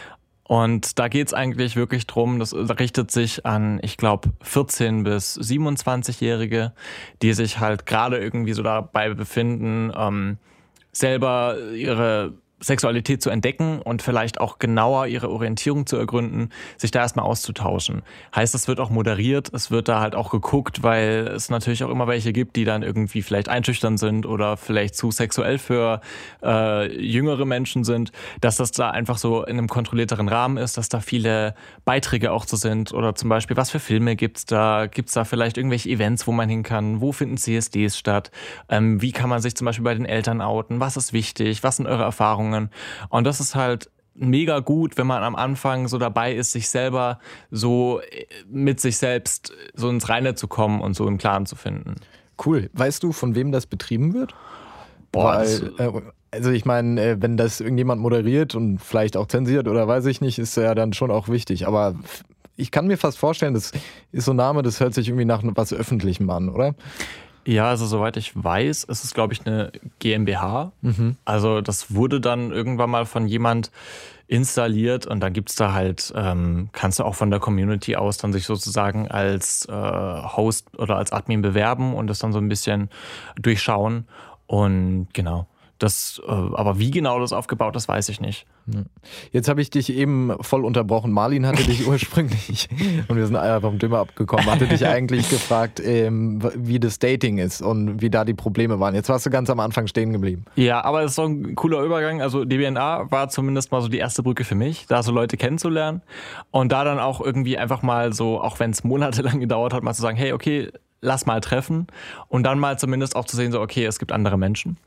Und da geht's eigentlich wirklich drum, das richtet sich an, ich glaube, 14- bis 27-Jährige, die sich halt gerade irgendwie so dabei befinden, selber ihre Sexualität zu entdecken und vielleicht auch genauer ihre Orientierung zu ergründen, sich da erstmal auszutauschen. Heißt, es wird auch moderiert, es wird da halt auch geguckt, weil es natürlich auch immer welche gibt, die dann irgendwie vielleicht einschüchtern sind oder vielleicht zu sexuell für jüngere Menschen sind, dass das da einfach so in einem kontrollierteren Rahmen ist, dass da viele Beiträge auch so sind, oder zum Beispiel, was für Filme gibt's da vielleicht irgendwelche Events, wo man hin kann, wo finden CSDs statt, wie kann man sich zum Beispiel bei den Eltern outen, was ist wichtig, was sind eure Erfahrungen? Und das ist halt mega gut, wenn man am Anfang so dabei ist, sich selber so mit sich selbst so ins Reine zu kommen und so im Klaren zu finden. Cool. Weißt du, von wem das betrieben wird? Boah, also ich meine, wenn das irgendjemand moderiert und vielleicht auch zensiert oder weiß ich nicht, ist ja dann schon auch wichtig. Aber ich kann mir fast vorstellen, das ist so ein Name, das hört sich irgendwie nach was Öffentlichem an, oder? Ja, also soweit ich weiß, ist es, glaube ich, eine GmbH. Also das wurde dann irgendwann mal von jemand installiert, und dann gibt's da halt, kannst du auch von der Community aus dann sich sozusagen als Host oder als Admin bewerben und das dann so ein bisschen durchschauen. Und genau, aber wie genau das aufgebaut ist, weiß ich nicht. Jetzt habe ich dich eben voll unterbrochen. Marlin hatte dich ursprünglich, und wir sind vom Thema abgekommen, hatte dich eigentlich gefragt, wie das Dating ist und wie da die Probleme waren. Jetzt warst du ganz am Anfang stehen geblieben. Ja, aber es ist so ein cooler Übergang. Also DBNA war zumindest mal so die erste Brücke für mich, da so Leute kennenzulernen und da dann auch irgendwie einfach mal so, auch wenn es monatelang gedauert hat, mal zu sagen, hey, okay, lass mal treffen, und dann mal zumindest auch zu sehen, so okay, es gibt andere Menschen.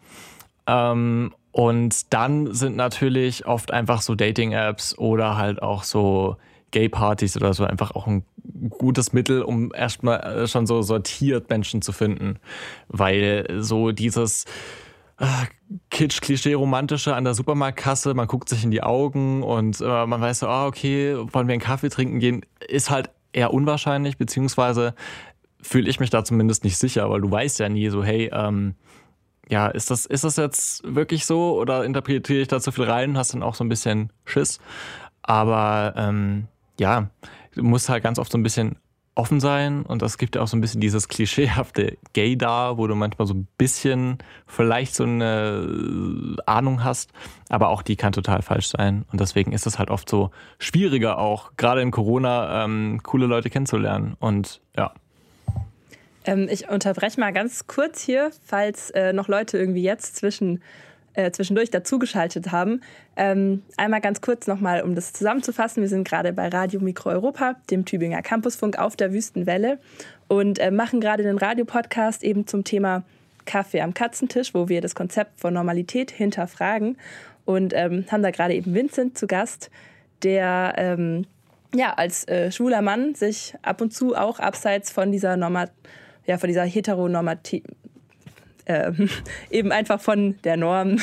Und dann sind natürlich oft einfach so Dating-Apps oder halt auch so Gay-Partys oder so einfach auch ein gutes Mittel, um erstmal schon so sortiert Menschen zu finden. Weil so dieses Kitsch-Klischee-Romantische an der Supermarktkasse, man guckt sich in die Augen und man weiß so, okay, wollen wir einen Kaffee trinken gehen, ist halt eher unwahrscheinlich, beziehungsweise fühle ich mich da zumindest nicht sicher, weil du weißt ja nie so, hey, ja, ist das jetzt wirklich so oder interpretiere ich da zu viel rein? Hast dann auch so ein bisschen Schiss. Aber ja, du musst halt ganz oft so ein bisschen offen sein, und es gibt ja auch so ein bisschen dieses klischeehafte Gaydar, wo du manchmal so ein bisschen vielleicht so eine Ahnung hast, aber auch die kann total falsch sein, und deswegen ist es halt oft so schwieriger auch, gerade in Corona, coole Leute kennenzulernen, und ja. Ich unterbreche mal ganz kurz hier, falls noch Leute irgendwie jetzt zwischendurch dazugeschaltet haben. Einmal ganz kurz nochmal, um das zusammenzufassen. Wir sind gerade bei Radio Mikro Europa, dem Tübinger Campusfunk auf der Wüstenwelle, und machen gerade den Radiopodcast eben zum Thema Kaffee am Katzentisch, wo wir das Konzept von Normalität hinterfragen, und haben da gerade eben Vincent zu Gast, der als schwuler Mann sich ab und zu auch abseits von dieser Heteronormativ, eben einfach von der Norm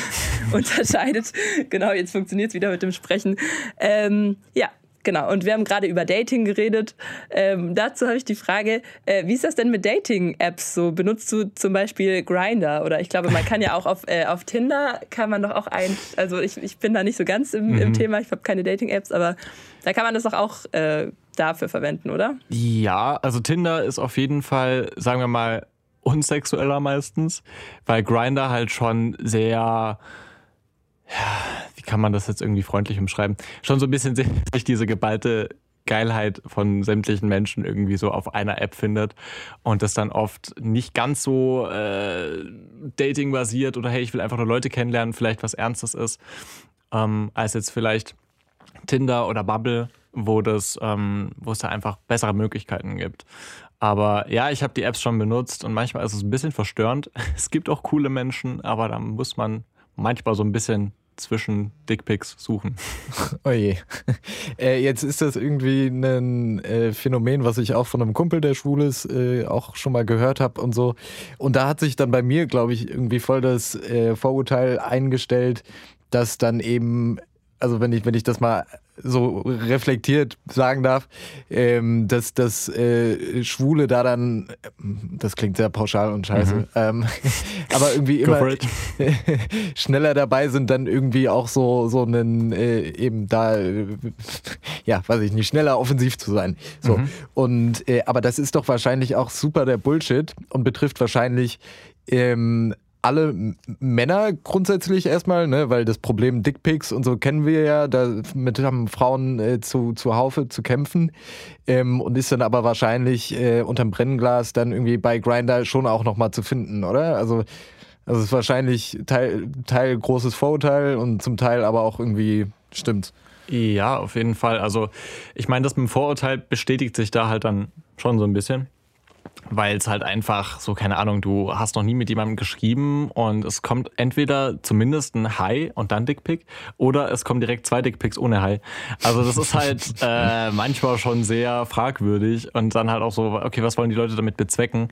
unterscheidet. Genau, jetzt funktioniert es wieder mit dem Sprechen. Ja, genau. Und wir haben gerade über Dating geredet. Dazu habe ich die Frage, wie ist das denn mit Dating-Apps so? Benutzt du zum Beispiel Grindr? Oder ich glaube, man kann ja auch auf Tinder, kann man doch auch also ich bin da nicht so ganz im Thema, ich habe keine Dating-Apps, aber da kann man das doch auch dafür verwenden, oder? Ja, also Tinder ist auf jeden Fall, sagen wir mal, unsexueller meistens, weil Grindr halt schon sehr, wie kann man das jetzt irgendwie freundlich umschreiben, schon so ein bisschen sich diese geballte Geilheit von sämtlichen Menschen irgendwie so auf einer App findet und das dann oft nicht ganz so Dating-basiert oder hey, ich will einfach nur Leute kennenlernen, vielleicht was Ernstes ist, als jetzt vielleicht Tinder oder Bumble, wo es da einfach bessere Möglichkeiten gibt. Aber ja, ich habe die Apps schon benutzt und manchmal ist es ein bisschen verstörend. Es gibt auch coole Menschen, aber da muss man manchmal so ein bisschen zwischen Dickpics suchen. Oh je. Jetzt ist das irgendwie ein Phänomen, was ich auch von einem Kumpel, der schwul ist, auch schon mal gehört habe und so. Und da hat sich dann bei mir, glaube ich, irgendwie voll das Vorurteil eingestellt, dass dann eben, also wenn ich das mal so reflektiert sagen darf, dass das Schwule da dann, das klingt sehr pauschal und scheiße, aber irgendwie immer schneller dabei sind, dann irgendwie auch so einen eben da, ja, weiß ich nicht, schneller offensiv zu sein. So. Und aber das ist doch wahrscheinlich auch super der Bullshit und betrifft wahrscheinlich alle Männer grundsätzlich erstmal, ne, weil das Problem Dickpics und so kennen wir ja, damit haben Frauen zuhaufe zu kämpfen und ist dann aber wahrscheinlich unterm Brennglas dann irgendwie bei Grindr schon auch nochmal zu finden, oder? Also es ist wahrscheinlich Teil großes Vorurteil und zum Teil aber auch irgendwie stimmt. Ja, auf jeden Fall. Also ich meine, das mit dem Vorurteil bestätigt sich da halt dann schon so ein bisschen. Weil es halt einfach so, keine Ahnung, du hast noch nie mit jemandem geschrieben und es kommt entweder zumindest ein Hi und dann Dickpic oder es kommen direkt 2 Dickpics ohne Hi. Also das ist halt manchmal schon sehr fragwürdig und dann halt auch so, okay, was wollen die Leute damit bezwecken?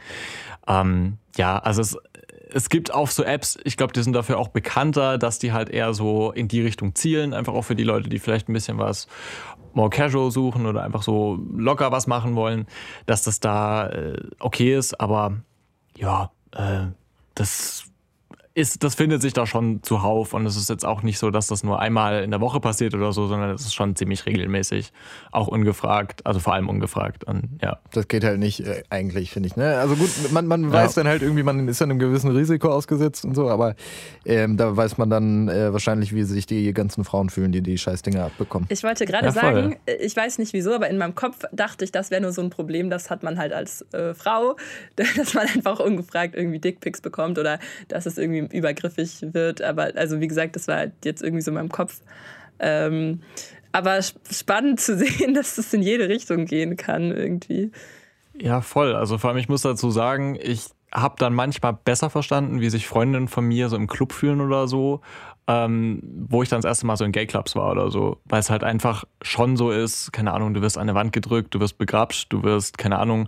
Ja, also es gibt auch so Apps, ich glaube, die sind dafür auch bekannter, dass die halt eher so in die Richtung zielen, einfach auch für die Leute, die vielleicht ein bisschen was more casual suchen oder einfach so locker was machen wollen, dass das da okay ist, aber ja, das findet sich da schon zuhauf und es ist jetzt auch nicht so, dass das nur einmal in der Woche passiert oder so, sondern es ist schon ziemlich regelmäßig, auch ungefragt, also vor allem ungefragt. Und, ja. Das geht halt nicht eigentlich, finde ich. Ne? Also gut, man weiß dann halt irgendwie, man ist dann einem gewissen Risiko ausgesetzt und so, aber da weiß man dann wahrscheinlich, wie sich die ganzen Frauen fühlen, die scheiß Dinge abbekommen. Ich wollte gerade sagen, ich weiß nicht wieso, aber in meinem Kopf dachte ich, das wäre nur so ein Problem, das hat man halt als Frau, dass man einfach ungefragt irgendwie Dickpics bekommt oder dass es irgendwie übergriffig wird, aber also wie gesagt, das war halt jetzt irgendwie so in meinem Kopf. Aber spannend zu sehen, dass das in jede Richtung gehen kann irgendwie. Ja, voll. Also vor allem, ich muss dazu sagen, ich habe dann manchmal besser verstanden, wie sich Freundinnen von mir so im Club fühlen oder so, wo ich dann das erste Mal so in Gay-Clubs war oder so, weil es halt einfach schon so ist, keine Ahnung, du wirst an eine Wand gedrückt, du wirst begrapscht, du wirst, keine Ahnung,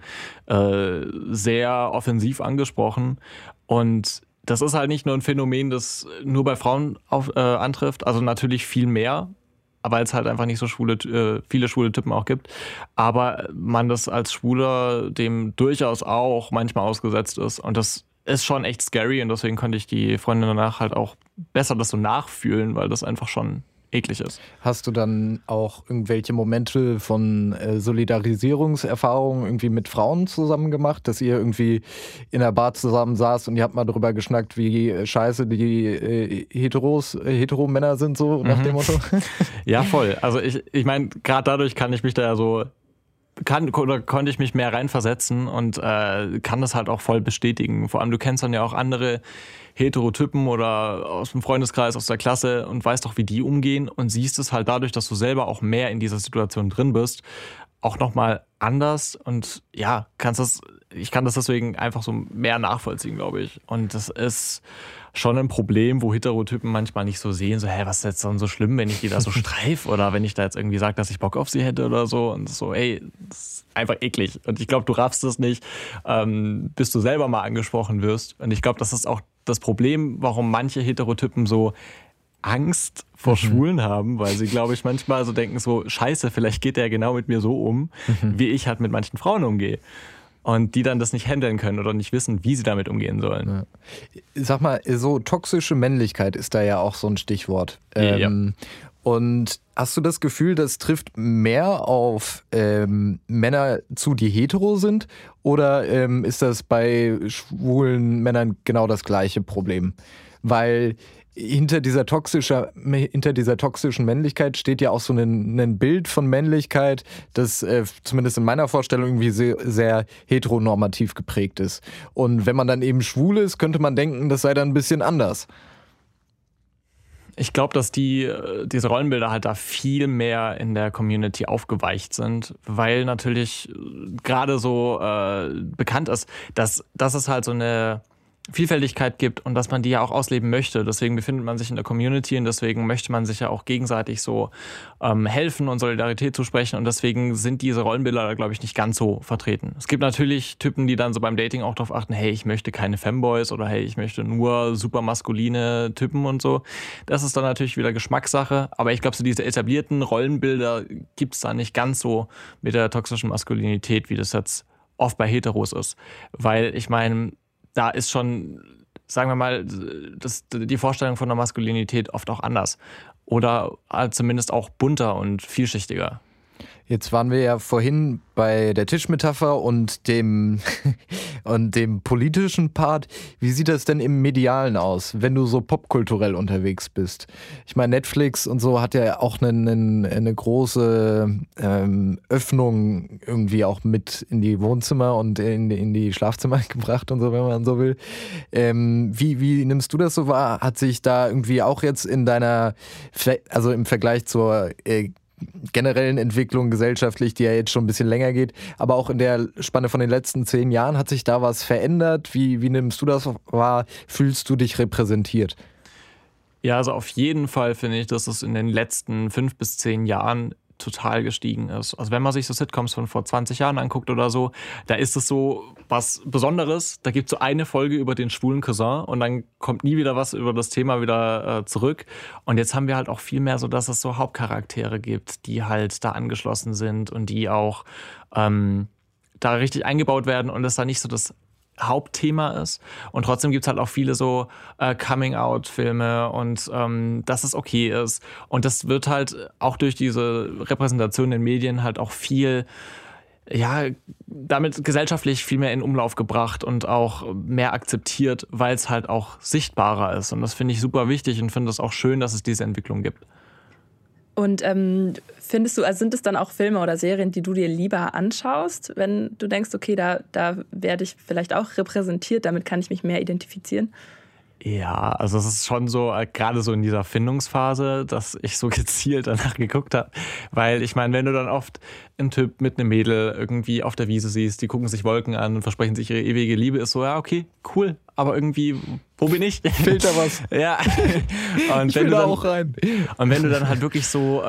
sehr offensiv angesprochen und das ist halt nicht nur ein Phänomen, das nur bei Frauen antrifft, also natürlich viel mehr, weil es halt einfach nicht so viele schwule Typen auch gibt, aber man das als Schwuler dem durchaus auch manchmal ausgesetzt ist und das ist schon echt scary und deswegen konnte ich die Freundin danach halt auch besser das so nachfühlen, weil das einfach schon eklig ist. Hast du dann auch irgendwelche Momente von Solidarisierungserfahrungen irgendwie mit Frauen zusammen gemacht, dass ihr irgendwie in der Bar zusammen saßt und ihr habt mal darüber geschnackt, wie scheiße die Hetero-Männer sind, so nach dem Motto? Ja, voll. Also ich meine, gerade dadurch kann ich mich da ja so konnte ich mich mehr reinversetzen und kann das halt auch voll bestätigen. Vor allem, du kennst dann ja auch andere Heterotypen oder aus dem Freundeskreis, aus der Klasse und weißt doch, wie die umgehen und siehst es halt dadurch, dass du selber auch mehr in dieser Situation drin bist, auch nochmal anders und ja, ich kann das deswegen einfach so mehr nachvollziehen, glaube ich. Und das ist schon ein Problem, wo Heterotypen manchmal nicht so sehen, so, was ist jetzt dann so schlimm, wenn ich die da so streif oder wenn ich da jetzt irgendwie sage, dass ich Bock auf sie hätte oder so und so, das ist einfach eklig. Und ich glaube, du raffst das nicht, bis du selber mal angesprochen wirst. Und ich glaube, das ist auch das Problem, warum manche Heterotypen so Angst vor Schwulen haben, weil sie, glaube ich, manchmal so denken so, scheiße, vielleicht geht der genau mit mir so um, wie ich halt mit manchen Frauen umgehe. Und die dann das nicht handeln können oder nicht wissen, wie sie damit umgehen sollen. Ja. Sag mal, so toxische Männlichkeit ist da ja auch so ein Stichwort. Ja. Und hast du das Gefühl, das trifft mehr auf Männer zu, die hetero sind? Oder ist das bei schwulen Männern genau das gleiche Problem? Weil hinter dieser toxischen Männlichkeit steht ja auch so ein Bild von Männlichkeit, das zumindest in meiner Vorstellung irgendwie sehr heteronormativ geprägt ist. Und wenn man dann eben schwul ist, könnte man denken, das sei dann ein bisschen anders. Ich glaube, dass diese Rollenbilder halt da viel mehr in der Community aufgeweicht sind, weil natürlich gerade so bekannt ist, dass es halt so eine Vielfältigkeit gibt und dass man die ja auch ausleben möchte. Deswegen befindet man sich in der Community und deswegen möchte man sich ja auch gegenseitig so helfen und Solidarität zusprechen und deswegen sind diese Rollenbilder da, glaube ich, nicht ganz so vertreten. Es gibt natürlich Typen, die dann so beim Dating auch darauf achten, hey, ich möchte keine Femboys oder hey, ich möchte nur super maskuline Typen und so. Das ist dann natürlich wieder Geschmackssache, aber ich glaube, so diese etablierten Rollenbilder gibt es da nicht ganz so mit der toxischen Maskulinität, wie das jetzt oft bei Heteros ist. Weil ich meine, da ist schon, sagen wir mal, die Vorstellung von der Maskulinität oft auch anders. Oder zumindest auch bunter und vielschichtiger. Jetzt waren wir ja vorhin bei der Tischmetapher und dem politischen Part. Wie sieht das denn im Medialen aus, wenn du so popkulturell unterwegs bist? Ich meine, Netflix und so hat ja auch eine große Öffnung irgendwie auch mit in die Wohnzimmer und in die Schlafzimmer gebracht und so, wenn man so will. Wie nimmst du das so wahr? Hat sich da irgendwie auch jetzt also im Vergleich zur generellen Entwicklung gesellschaftlich, die ja jetzt schon ein bisschen länger geht, aber auch in der Spanne von den letzten 10 Jahren, hat sich da was verändert? Wie nimmst du das wahr? Fühlst du dich repräsentiert? Ja, also auf jeden Fall finde ich, dass es in den letzten 5 bis 10 Jahren total gestiegen ist. Also wenn man sich so Sitcoms von vor 20 Jahren anguckt oder so, da ist es so was Besonderes. Da gibt es so eine Folge über den schwulen Cousin und dann kommt nie wieder was über das Thema wieder zurück. Und jetzt haben wir halt auch viel mehr so, dass es so Hauptcharaktere gibt, die halt da angeschlossen sind und die auch da richtig eingebaut werden und es da nicht so das Hauptthema ist. Und trotzdem gibt es halt auch viele so Coming-out-Filme und dass es okay ist. Und das wird halt auch durch diese Repräsentation in den Medien halt auch viel, ja, damit gesellschaftlich viel mehr in Umlauf gebracht und auch mehr akzeptiert, weil es halt auch sichtbarer ist. Und das finde ich super wichtig und finde es auch schön, dass es diese Entwicklung gibt. Und findest du, also sind es dann auch Filme oder Serien, die du dir lieber anschaust, wenn du denkst, okay, da werde ich vielleicht auch repräsentiert, damit kann ich mich mehr identifizieren? Ja, also es ist schon so, gerade so in dieser Findungsphase, dass ich so gezielt danach geguckt habe. Weil ich meine, wenn du dann oft einen Typ mit einem Mädel irgendwie auf der Wiese siehst, die gucken sich Wolken an und versprechen sich ihre ewige Liebe, ist so, ja, okay, cool, aber irgendwie, wo bin ich? Fehlt da was? Ja. Und ich will da auch rein. Und wenn du dann halt wirklich so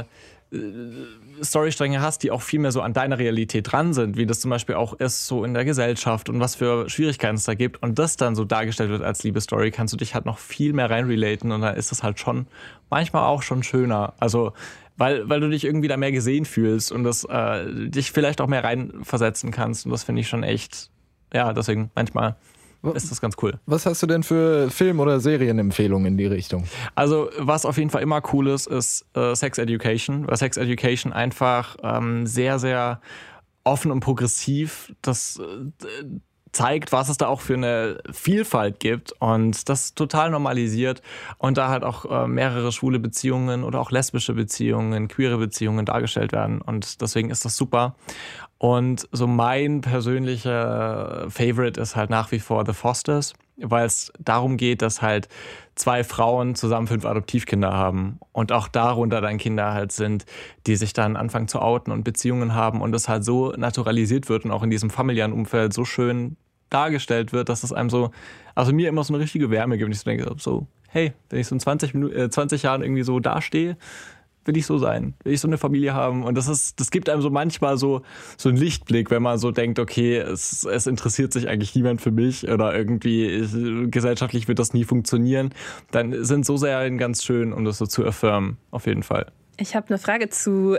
Storystränge hast, die auch viel mehr so an deiner Realität dran sind, wie das zum Beispiel auch ist so in der Gesellschaft und was für Schwierigkeiten es da gibt und das dann so dargestellt wird als Liebesstory, kannst du dich halt noch viel mehr reinrelaten und dann ist das halt schon manchmal auch schon schöner. Also weil du dich irgendwie da mehr gesehen fühlst und das dich vielleicht auch mehr reinversetzen kannst und das finde ich schon echt, ja, deswegen manchmal ist das ganz cool. Was hast du denn für Film- oder Serienempfehlungen in die Richtung? Also was auf jeden Fall immer cool ist Sex Education, weil Sex Education einfach sehr, sehr offen und progressiv das zeigt, was es da auch für eine Vielfalt gibt und das total normalisiert und da halt auch mehrere schwule Beziehungen oder auch lesbische Beziehungen, queere Beziehungen dargestellt werden und deswegen ist das super. Und so mein persönlicher Favorite ist halt nach wie vor The Fosters, weil es darum geht, dass halt 2 Frauen zusammen 5 Adoptivkinder haben und auch darunter dann Kinder halt sind, die sich dann anfangen zu outen und Beziehungen haben und es halt so naturalisiert wird und auch in diesem familiären Umfeld so schön dargestellt wird, dass es einem so, also mir immer so eine richtige Wärme gibt und ich so denke so, hey, wenn ich so in 20 Jahren irgendwie so dastehe, will ich so sein, will ich so eine Familie haben. Und das gibt einem so manchmal so einen Lichtblick, wenn man so denkt, okay, es interessiert sich eigentlich niemand für mich oder irgendwie gesellschaftlich wird das nie funktionieren. Dann sind so Serien ganz schön, um das so zu affirmen, auf jeden Fall. Ich habe eine Frage zu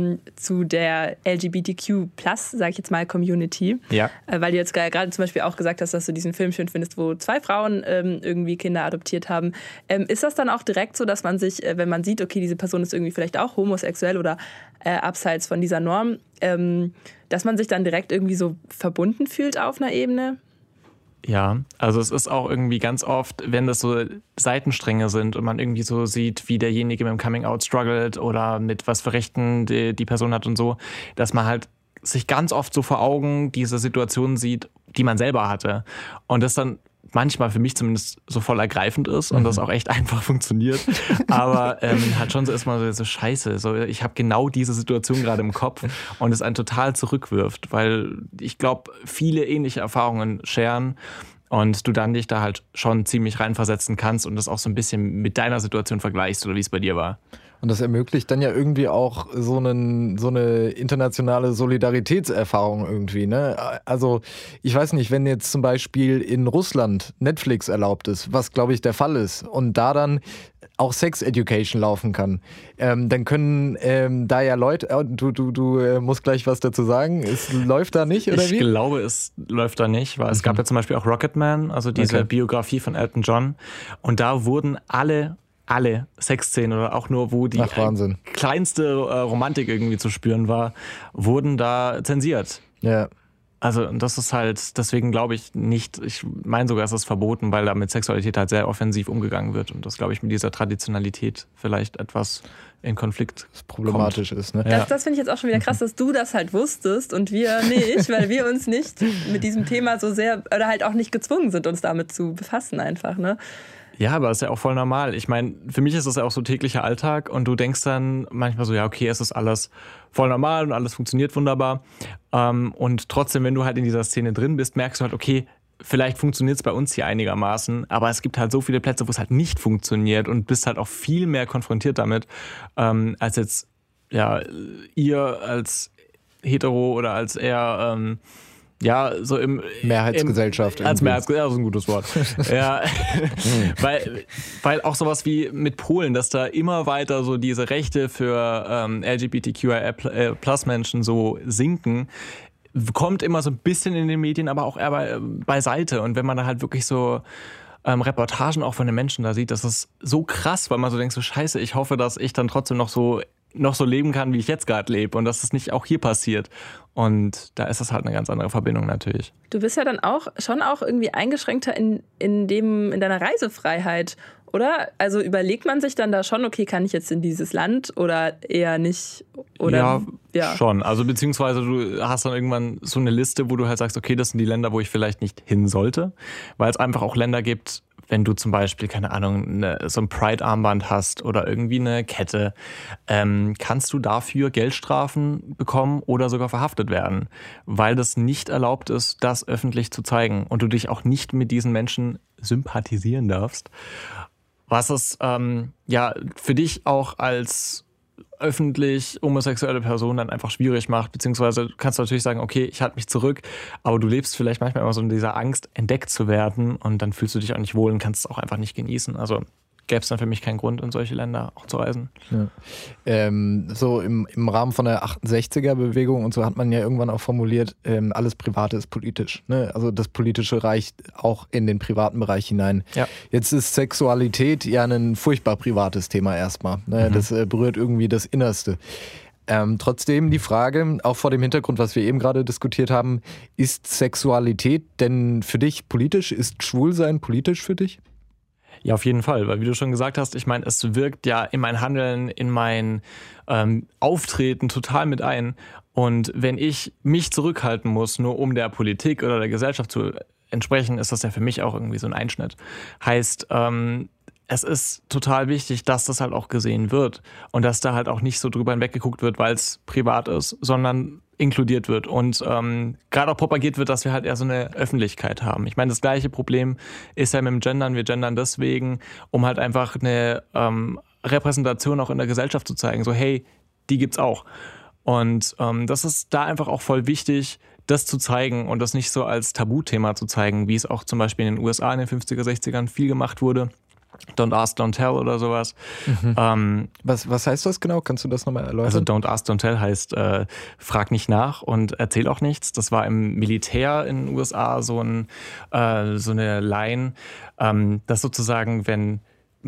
der LGBTQ+, sage ich jetzt mal, Community. Ja. Weil du jetzt gerade zum Beispiel auch gesagt hast, dass du diesen Film schön findest, wo 2 Frauen irgendwie Kinder adoptiert haben. Ist das dann auch direkt so, dass man sich, wenn man sieht, okay, diese Person ist irgendwie vielleicht auch homosexuell oder abseits von dieser Norm, dass man sich dann direkt irgendwie so verbunden fühlt auf einer Ebene? Ja, also es ist auch irgendwie ganz oft, wenn das so Seitenstränge sind und man irgendwie so sieht, wie derjenige mit dem Coming-out struggelt oder mit was für Rechten die Person hat und so, dass man halt sich ganz oft so vor Augen diese Situation sieht, die man selber hatte. Und das dann manchmal für mich zumindest so voll ergreifend ist und das auch echt einfach funktioniert. Aber halt schon so ist man so scheiße. So, ich habe genau diese Situation gerade im Kopf und es einen total zurückwirft, weil ich glaube, viele ähnliche Erfahrungen scheren und du dann dich da halt schon ziemlich reinversetzen kannst und das auch so ein bisschen mit deiner Situation vergleichst oder wie es bei dir war. Und das ermöglicht dann ja irgendwie auch so eine internationale Solidaritätserfahrung irgendwie, ne? Also ich weiß nicht, wenn jetzt zum Beispiel in Russland Netflix erlaubt ist, was glaube ich der Fall ist, und da dann auch Sex Education laufen kann, dann können da ja Leute, du musst gleich was dazu sagen, es läuft da nicht, oder wie? Ich glaube, es läuft da nicht, weil es gab ja zum Beispiel auch Rocketman, also diese Biografie von Elton John, und da wurden alle Sexszenen oder auch nur, wo die kleinste Romantik irgendwie zu spüren war, wurden da zensiert. Ja. Also das ist halt, deswegen glaube ich nicht, ich meine sogar, es ist verboten, weil da mit Sexualität halt sehr offensiv umgegangen wird und das, glaube ich, mit dieser Traditionalität vielleicht etwas in Konflikt problematisch kommt. Ist. Ne? Das finde ich jetzt auch schon wieder krass, dass du das halt wusstest und wir nicht, weil wir uns nicht mit diesem Thema so sehr, oder halt auch nicht gezwungen sind, uns damit zu befassen einfach, ne? Ja, aber ist ja auch voll normal. Ich meine, für mich ist das ja auch so täglicher Alltag und du denkst dann manchmal so, ja, okay, es ist alles voll normal und alles funktioniert wunderbar. Und trotzdem, wenn du halt in dieser Szene drin bist, merkst du halt, okay, vielleicht funktioniert es bei uns hier einigermaßen, aber es gibt halt so viele Plätze, wo es halt nicht funktioniert und bist halt auch viel mehr konfrontiert damit, als jetzt, ja, ihr als hetero oder als eher... ja, so im Mehrheitsgesellschaft. Als Mehrheitsgesellschaft, das ist ein gutes Wort. Ja, weil auch sowas wie mit Polen, dass da immer weiter so diese Rechte für LGBTQIA+-Menschen so sinken, kommt immer so ein bisschen in den Medien, aber auch eher beiseite. Und wenn man da halt wirklich so Reportagen auch von den Menschen da sieht, das ist so krass, weil man so denkt, so scheiße, ich hoffe, dass ich dann trotzdem noch so leben kann, wie ich jetzt gerade lebe und dass das nicht auch hier passiert. Und da ist das halt eine ganz andere Verbindung natürlich. Du bist ja dann auch schon auch irgendwie eingeschränkter in deiner Reisefreiheit, oder? Also überlegt man sich dann da schon, okay, kann ich jetzt in dieses Land oder eher nicht? Oder, ja, schon. Also beziehungsweise du hast dann irgendwann so eine Liste, wo du halt sagst, okay, das sind die Länder, wo ich vielleicht nicht hin sollte, weil es einfach auch Länder gibt, wenn du zum Beispiel, keine Ahnung, so ein Pride-Armband hast oder irgendwie eine Kette, kannst du dafür Geldstrafen bekommen oder sogar verhaftet werden, weil das nicht erlaubt ist, das öffentlich zu zeigen und du dich auch nicht mit diesen Menschen sympathisieren darfst. Was es für dich auch als öffentlich homosexuelle Person dann einfach schwierig macht, beziehungsweise kannst du natürlich sagen, okay, ich halte mich zurück, aber du lebst vielleicht manchmal immer so in dieser Angst, entdeckt zu werden und dann fühlst du dich auch nicht wohl und kannst es auch einfach nicht genießen. Also gäbe es dann für mich keinen Grund, in solche Länder auch zu reisen. Ja. So im Rahmen von der 68er-Bewegung und so hat man ja irgendwann auch formuliert, alles Private ist politisch. Ne? Also das Politische reicht auch in den privaten Bereich hinein. Ja. Jetzt ist Sexualität ja ein furchtbar privates Thema erstmal. Ne? Das berührt irgendwie das Innerste. Trotzdem die Frage, auch vor dem Hintergrund, was wir eben gerade diskutiert haben, ist Sexualität denn für dich politisch? Ist Schwulsein politisch für dich? Ja, auf jeden Fall, weil wie du schon gesagt hast, ich meine, es wirkt ja in mein Handeln, in mein Auftreten total mit ein. Und wenn ich mich zurückhalten muss, nur um der Politik oder der Gesellschaft zu entsprechen, ist das ja für mich auch irgendwie so ein Einschnitt. Heißt, es ist total wichtig, dass das halt auch gesehen wird und dass da halt auch nicht so drüber hinweggeguckt wird, weil es privat ist, sondern inkludiert wird und gerade auch propagiert wird, dass wir halt eher so eine Öffentlichkeit haben. Ich meine, das gleiche Problem ist ja mit dem Gendern. Wir gendern deswegen, um halt einfach eine Repräsentation auch in der Gesellschaft zu zeigen. So, hey, die gibt's auch. Und das ist da einfach auch voll wichtig, das zu zeigen und das nicht so als Tabuthema zu zeigen, wie es auch zum Beispiel in den USA in den 50er, 60ern viel gemacht wurde. Don't ask, don't tell oder sowas. Was heißt das genau? Kannst du das nochmal erläutern? Also don't ask, don't tell heißt, frag nicht nach und erzähl auch nichts. Das war im Militär in den USA so eine Line, dass sozusagen, wenn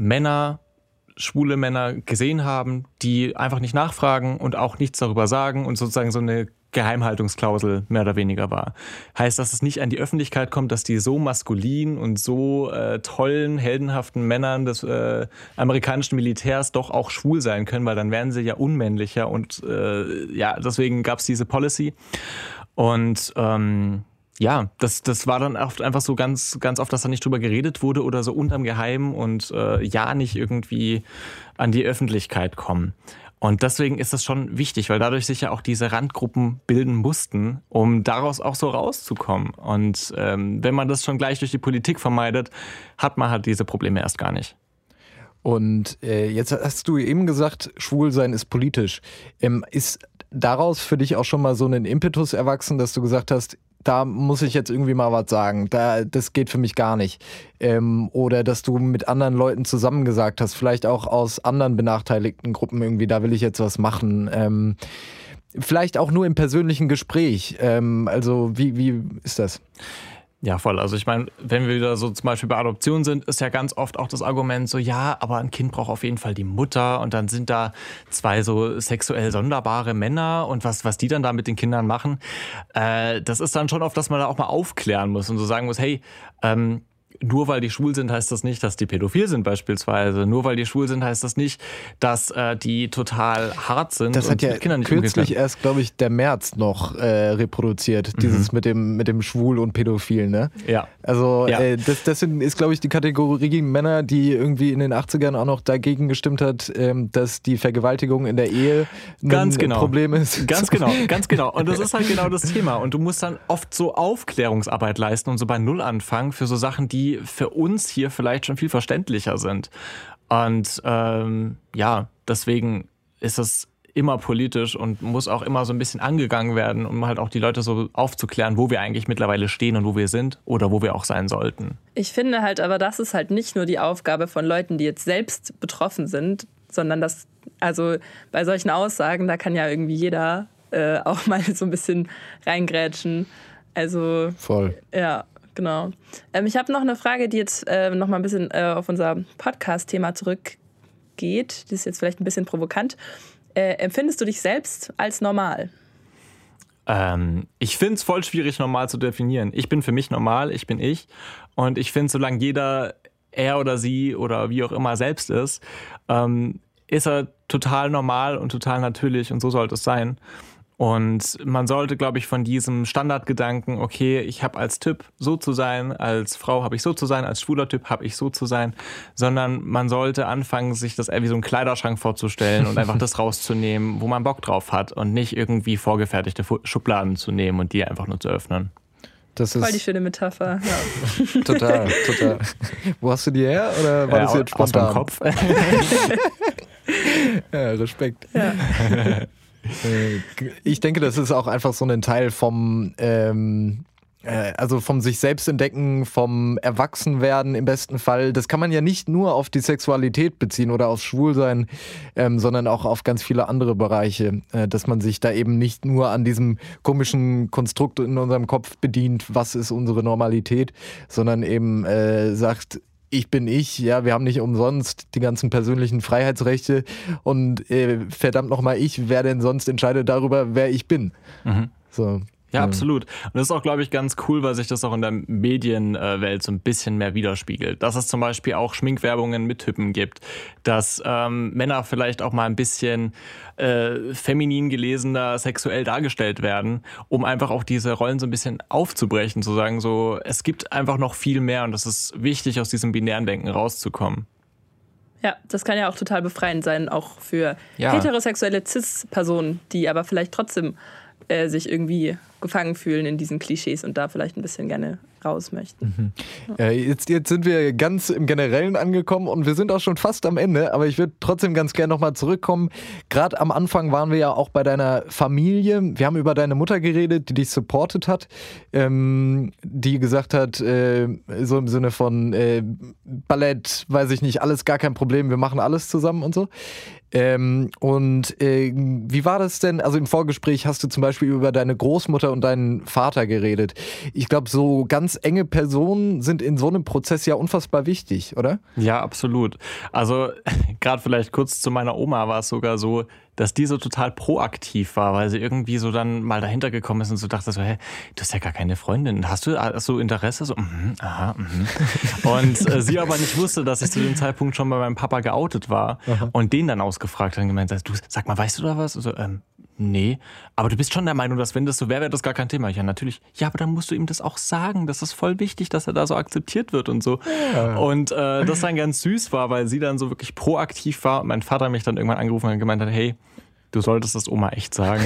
schwule Männer gesehen haben, die einfach nicht nachfragen und auch nichts darüber sagen und sozusagen so eine Geheimhaltungsklausel mehr oder weniger war. Heißt, dass es nicht an die Öffentlichkeit kommt, dass die so maskulin und so tollen, heldenhaften Männern des amerikanischen Militärs doch auch schwul sein können, weil dann wären sie ja unmännlicher und deswegen gab es diese Policy. Und das war dann oft einfach so ganz, ganz oft, dass da nicht drüber geredet wurde oder so unterm Geheimen und nicht irgendwie an die Öffentlichkeit kommen. Und deswegen ist das schon wichtig, weil dadurch sich ja auch diese Randgruppen bilden mussten, um daraus auch so rauszukommen. Und wenn man das schon gleich durch die Politik vermeidet, hat man halt diese Probleme erst gar nicht. Und jetzt hast du eben gesagt, Schwulsein ist politisch. Ist daraus für dich auch schon mal so ein Impetus erwachsen, dass du gesagt hast, da muss ich jetzt irgendwie mal was sagen, das geht für mich gar nicht. Oder dass du mit anderen Leuten zusammen gesagt hast, vielleicht auch aus anderen benachteiligten Gruppen irgendwie, da will ich jetzt was machen. Vielleicht auch nur im persönlichen Gespräch. Also wie ist das? Ja, voll. Also ich meine, wenn wir wieder so zum Beispiel bei Adoption sind, ist ja ganz oft auch das Argument so, ja, aber ein Kind braucht auf jeden Fall die Mutter und dann sind da zwei so sexuell sonderbare Männer und was die dann da mit den Kindern machen, das ist dann schon oft, dass man da auch mal aufklären muss und so sagen muss, hey, nur weil die schwul sind, heißt das nicht, dass die pädophil sind beispielsweise. Nur weil die schwul sind, heißt das nicht, dass die total hart sind. Das hat ja Kindern nicht kürzlich erst, glaube ich, der Merz noch reproduziert, dieses mit dem Schwul und Pädophil, ne? Ja. Also Ja. Das ist, glaube ich, die Kategorie Männer, die irgendwie in den 80ern auch noch dagegen gestimmt hat, dass die Vergewaltigung in der Ehe ein Problem ist. Ganz genau. Und das ist halt genau das Thema. Und du musst dann oft so Aufklärungsarbeit leisten und so bei Null anfangen für so Sachen, die für uns hier vielleicht schon viel verständlicher sind. Und deswegen ist es immer politisch und muss auch immer so ein bisschen angegangen werden, um halt auch die Leute so aufzuklären, wo wir eigentlich mittlerweile stehen und wo wir sind oder wo wir auch sein sollten. Ich finde halt aber, das ist halt nicht nur die Aufgabe von Leuten, die jetzt selbst betroffen sind, sondern also bei solchen Aussagen, da kann ja irgendwie jeder auch mal so ein bisschen reingrätschen. Also voll. Ja. Genau. Ich habe noch eine Frage, die jetzt noch mal ein bisschen auf unser Podcast-Thema zurückgeht. Die ist jetzt vielleicht ein bisschen provokant. Empfindest du dich selbst als normal? Ich finde es voll schwierig, normal zu definieren. Ich bin für mich normal, ich bin ich. Und ich finde, solange jeder er oder sie oder wie auch immer selbst ist er total normal und total natürlich und so sollte es sein. Und man sollte, glaube ich, von diesem Standardgedanken, okay, ich habe als Typ so zu sein, als Frau habe ich so zu sein, als schwuler Typ habe ich so zu sein, sondern man sollte anfangen, sich das wie so einen Kleiderschrank vorzustellen und einfach das rauszunehmen, wo man Bock drauf hat und nicht irgendwie vorgefertigte Schubladen zu nehmen und die einfach nur zu öffnen. Das ist voll die schöne Metapher. Ja. Total. Wo hast du die her? Oder war das jetzt spontan? Aus meinem Kopf. Ja, Respekt. Ja. Ich denke, das ist auch einfach so ein Teil vom sich selbst entdecken, vom Erwachsenwerden im besten Fall. Das kann man ja nicht nur auf die Sexualität beziehen oder aufs Schwulsein, sondern auch auf ganz viele andere Bereiche, dass man sich da eben nicht nur an diesem komischen Konstrukt in unserem Kopf bedient, was ist unsere Normalität, sondern eben sagt, ich bin ich, ja, wir haben nicht umsonst die ganzen persönlichen Freiheitsrechte und verdammt nochmal wer denn sonst entscheidet darüber, wer ich bin. Mhm. So. Ja, absolut. Und das ist auch, glaube ich, ganz cool, weil sich das auch in der Medienwelt so ein bisschen mehr widerspiegelt. Dass es zum Beispiel auch Schminkwerbungen mit Typen gibt, dass Männer vielleicht auch mal ein bisschen feminin gelesener sexuell dargestellt werden, um einfach auch diese Rollen so ein bisschen aufzubrechen, zu sagen so, es gibt einfach noch viel mehr und es ist wichtig, aus diesem binären Denken rauszukommen. Ja, das kann ja auch total befreiend sein, auch für heterosexuelle Cis-Personen, die aber vielleicht trotzdem sich irgendwie gefangen fühlen in diesen Klischees und da vielleicht ein bisschen gerne raus möchten. Jetzt sind wir ganz im Generellen angekommen und wir sind auch schon fast am Ende, aber ich würde trotzdem ganz gerne nochmal zurückkommen. Gerade am Anfang waren wir ja auch bei deiner Familie. Wir haben über deine Mutter geredet, die dich supportet hat, die gesagt hat, so im Sinne von Ballett, weiß ich nicht, alles gar kein Problem, wir machen alles zusammen und so. Wie war das denn? Also im Vorgespräch hast du zum Beispiel über deine Großmutter und deinen Vater geredet. Ich glaube, so ganz enge Personen sind in so einem Prozess ja unfassbar wichtig, oder? Ja, absolut. Also gerade vielleicht kurz zu meiner Oma war es sogar so, dass die so total proaktiv war, weil sie irgendwie so dann mal dahinter gekommen ist und so dachte so, hey, du hast ja gar keine Freundin. Hast du Interesse? So, aha. Und sie aber nicht wusste, dass ich zu dem Zeitpunkt schon bei meinem Papa geoutet war und den dann ausgefragt hat und gemeint hat, du, sag mal, weißt du da was? Und so, nee, aber du bist schon der Meinung, dass wenn das so wäre, wäre das gar kein Thema. Ja, natürlich. Ja, aber dann musst du ihm das auch sagen. Das ist voll wichtig, dass er da so akzeptiert wird und so. Ja. Und das dann ganz süß war, weil sie dann so wirklich proaktiv war und mein Vater mich dann irgendwann angerufen hat und gemeint hat, hey, du solltest das Oma echt sagen.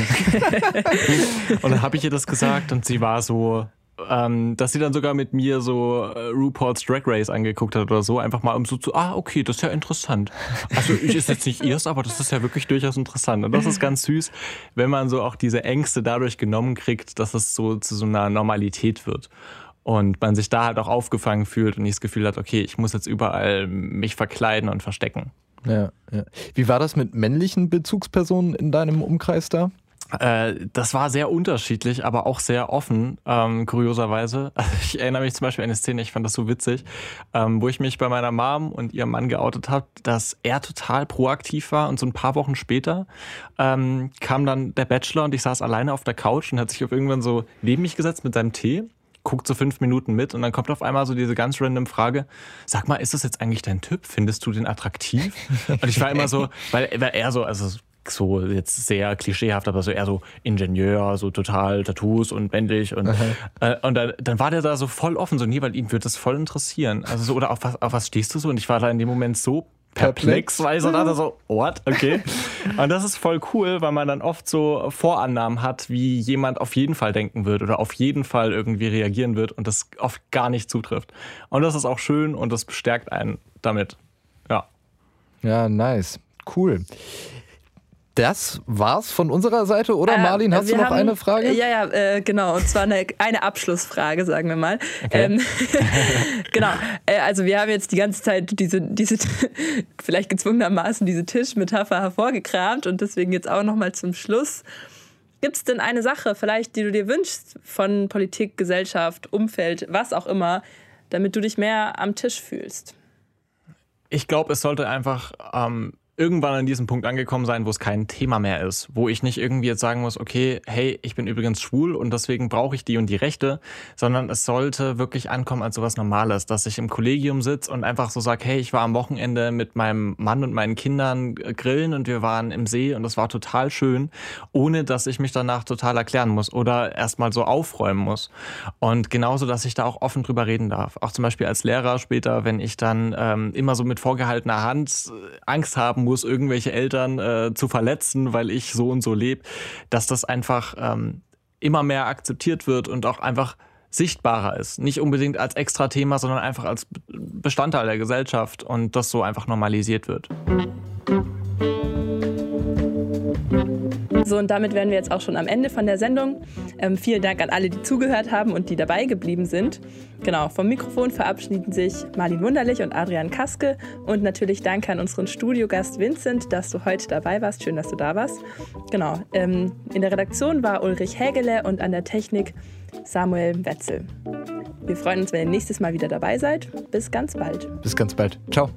Und dann habe ich ihr das gesagt und sie war so, dass sie dann sogar mit mir so RuPaul's Drag Race angeguckt hat oder so, einfach mal um so zu, okay, das ist ja interessant. Also ich ist jetzt nicht ihrs, aber das ist ja wirklich durchaus interessant. Und das ist ganz süß, wenn man so auch diese Ängste dadurch genommen kriegt, dass es so zu so einer Normalität wird. Und man sich da halt auch aufgefangen fühlt und nicht das Gefühl hat, okay, ich muss jetzt überall mich verkleiden und verstecken. Ja. Wie war das mit männlichen Bezugspersonen in deinem Umkreis da? Das war sehr unterschiedlich, aber auch sehr offen, kurioserweise. Also ich erinnere mich zum Beispiel an eine Szene, ich fand das so witzig, wo ich mich bei meiner Mom und ihrem Mann geoutet habe, dass er total proaktiv war und so ein paar Wochen später kam dann der Bachelor und ich saß alleine auf der Couch und hat sich irgendwann so neben mich gesetzt mit seinem Tee, guckt so 5 Minuten mit und dann kommt auf einmal so diese ganz random Frage, sag mal, ist das jetzt eigentlich dein Typ? Findest du den attraktiv? Und ich war immer so, weil er so, also so jetzt sehr klischeehaft, aber so eher so Ingenieur, so total Tattoos und männlich und dann war der da so voll offen, so nee, weil ihn würde das voll interessieren. Also so, oder auf was stehst du so? Und ich war da in dem Moment so perplex, weil ich so dachte so, what? Okay. Und das ist voll cool, weil man dann oft so Vorannahmen hat, wie jemand auf jeden Fall denken wird oder auf jeden Fall irgendwie reagieren wird und das oft gar nicht zutrifft. Und das ist auch schön und das bestärkt einen damit. Ja. Ja, nice. Cool. Das war's von unserer Seite, oder Marlin? Hast du noch eine Frage? Ja, genau. Und zwar eine Abschlussfrage, sagen wir mal. Okay. Genau. Also wir haben jetzt die ganze Zeit diese vielleicht gezwungenermaßen diese Tischmetapher hervorgekramt und deswegen jetzt auch nochmal zum Schluss. Gibt es denn eine Sache vielleicht, die du dir wünschst von Politik, Gesellschaft, Umfeld, was auch immer, damit du dich mehr am Tisch fühlst? Ich glaube, es sollte einfach irgendwann an diesem Punkt angekommen sein, wo es kein Thema mehr ist, wo ich nicht irgendwie jetzt sagen muss, okay, hey, ich bin übrigens schwul und deswegen brauche ich die und die Rechte, sondern es sollte wirklich ankommen als sowas Normales, dass ich im Kollegium sitze und einfach so sage, hey, ich war am Wochenende mit meinem Mann und meinen Kindern grillen und wir waren im See und das war total schön, ohne dass ich mich danach total erklären muss oder erstmal so aufräumen muss. Und genauso, dass ich da auch offen drüber reden darf. Auch zum Beispiel als Lehrer später, wenn ich dann immer so mit vorgehaltener Hand Angst haben muss, irgendwelche Eltern zu verletzen, weil ich so und so lebe, dass das einfach immer mehr akzeptiert wird und auch einfach sichtbarer ist. Nicht unbedingt als Extra-Thema, sondern einfach als Bestandteil der Gesellschaft und das so einfach normalisiert wird. So, und damit wären wir jetzt auch schon am Ende von der Sendung. Vielen Dank an alle, die zugehört haben und die dabei geblieben sind. Genau, vom Mikrofon verabschieden sich Marlin Wunderlich und Adrian Kaske. Und natürlich danke an unseren Studiogast Vincent, dass du heute dabei warst. Schön, dass du da warst. Genau, in der Redaktion war Ulrich Hägele und an der Technik Samuel Wetzel. Wir freuen uns, wenn ihr nächstes Mal wieder dabei seid. Bis ganz bald. Bis ganz bald. Ciao.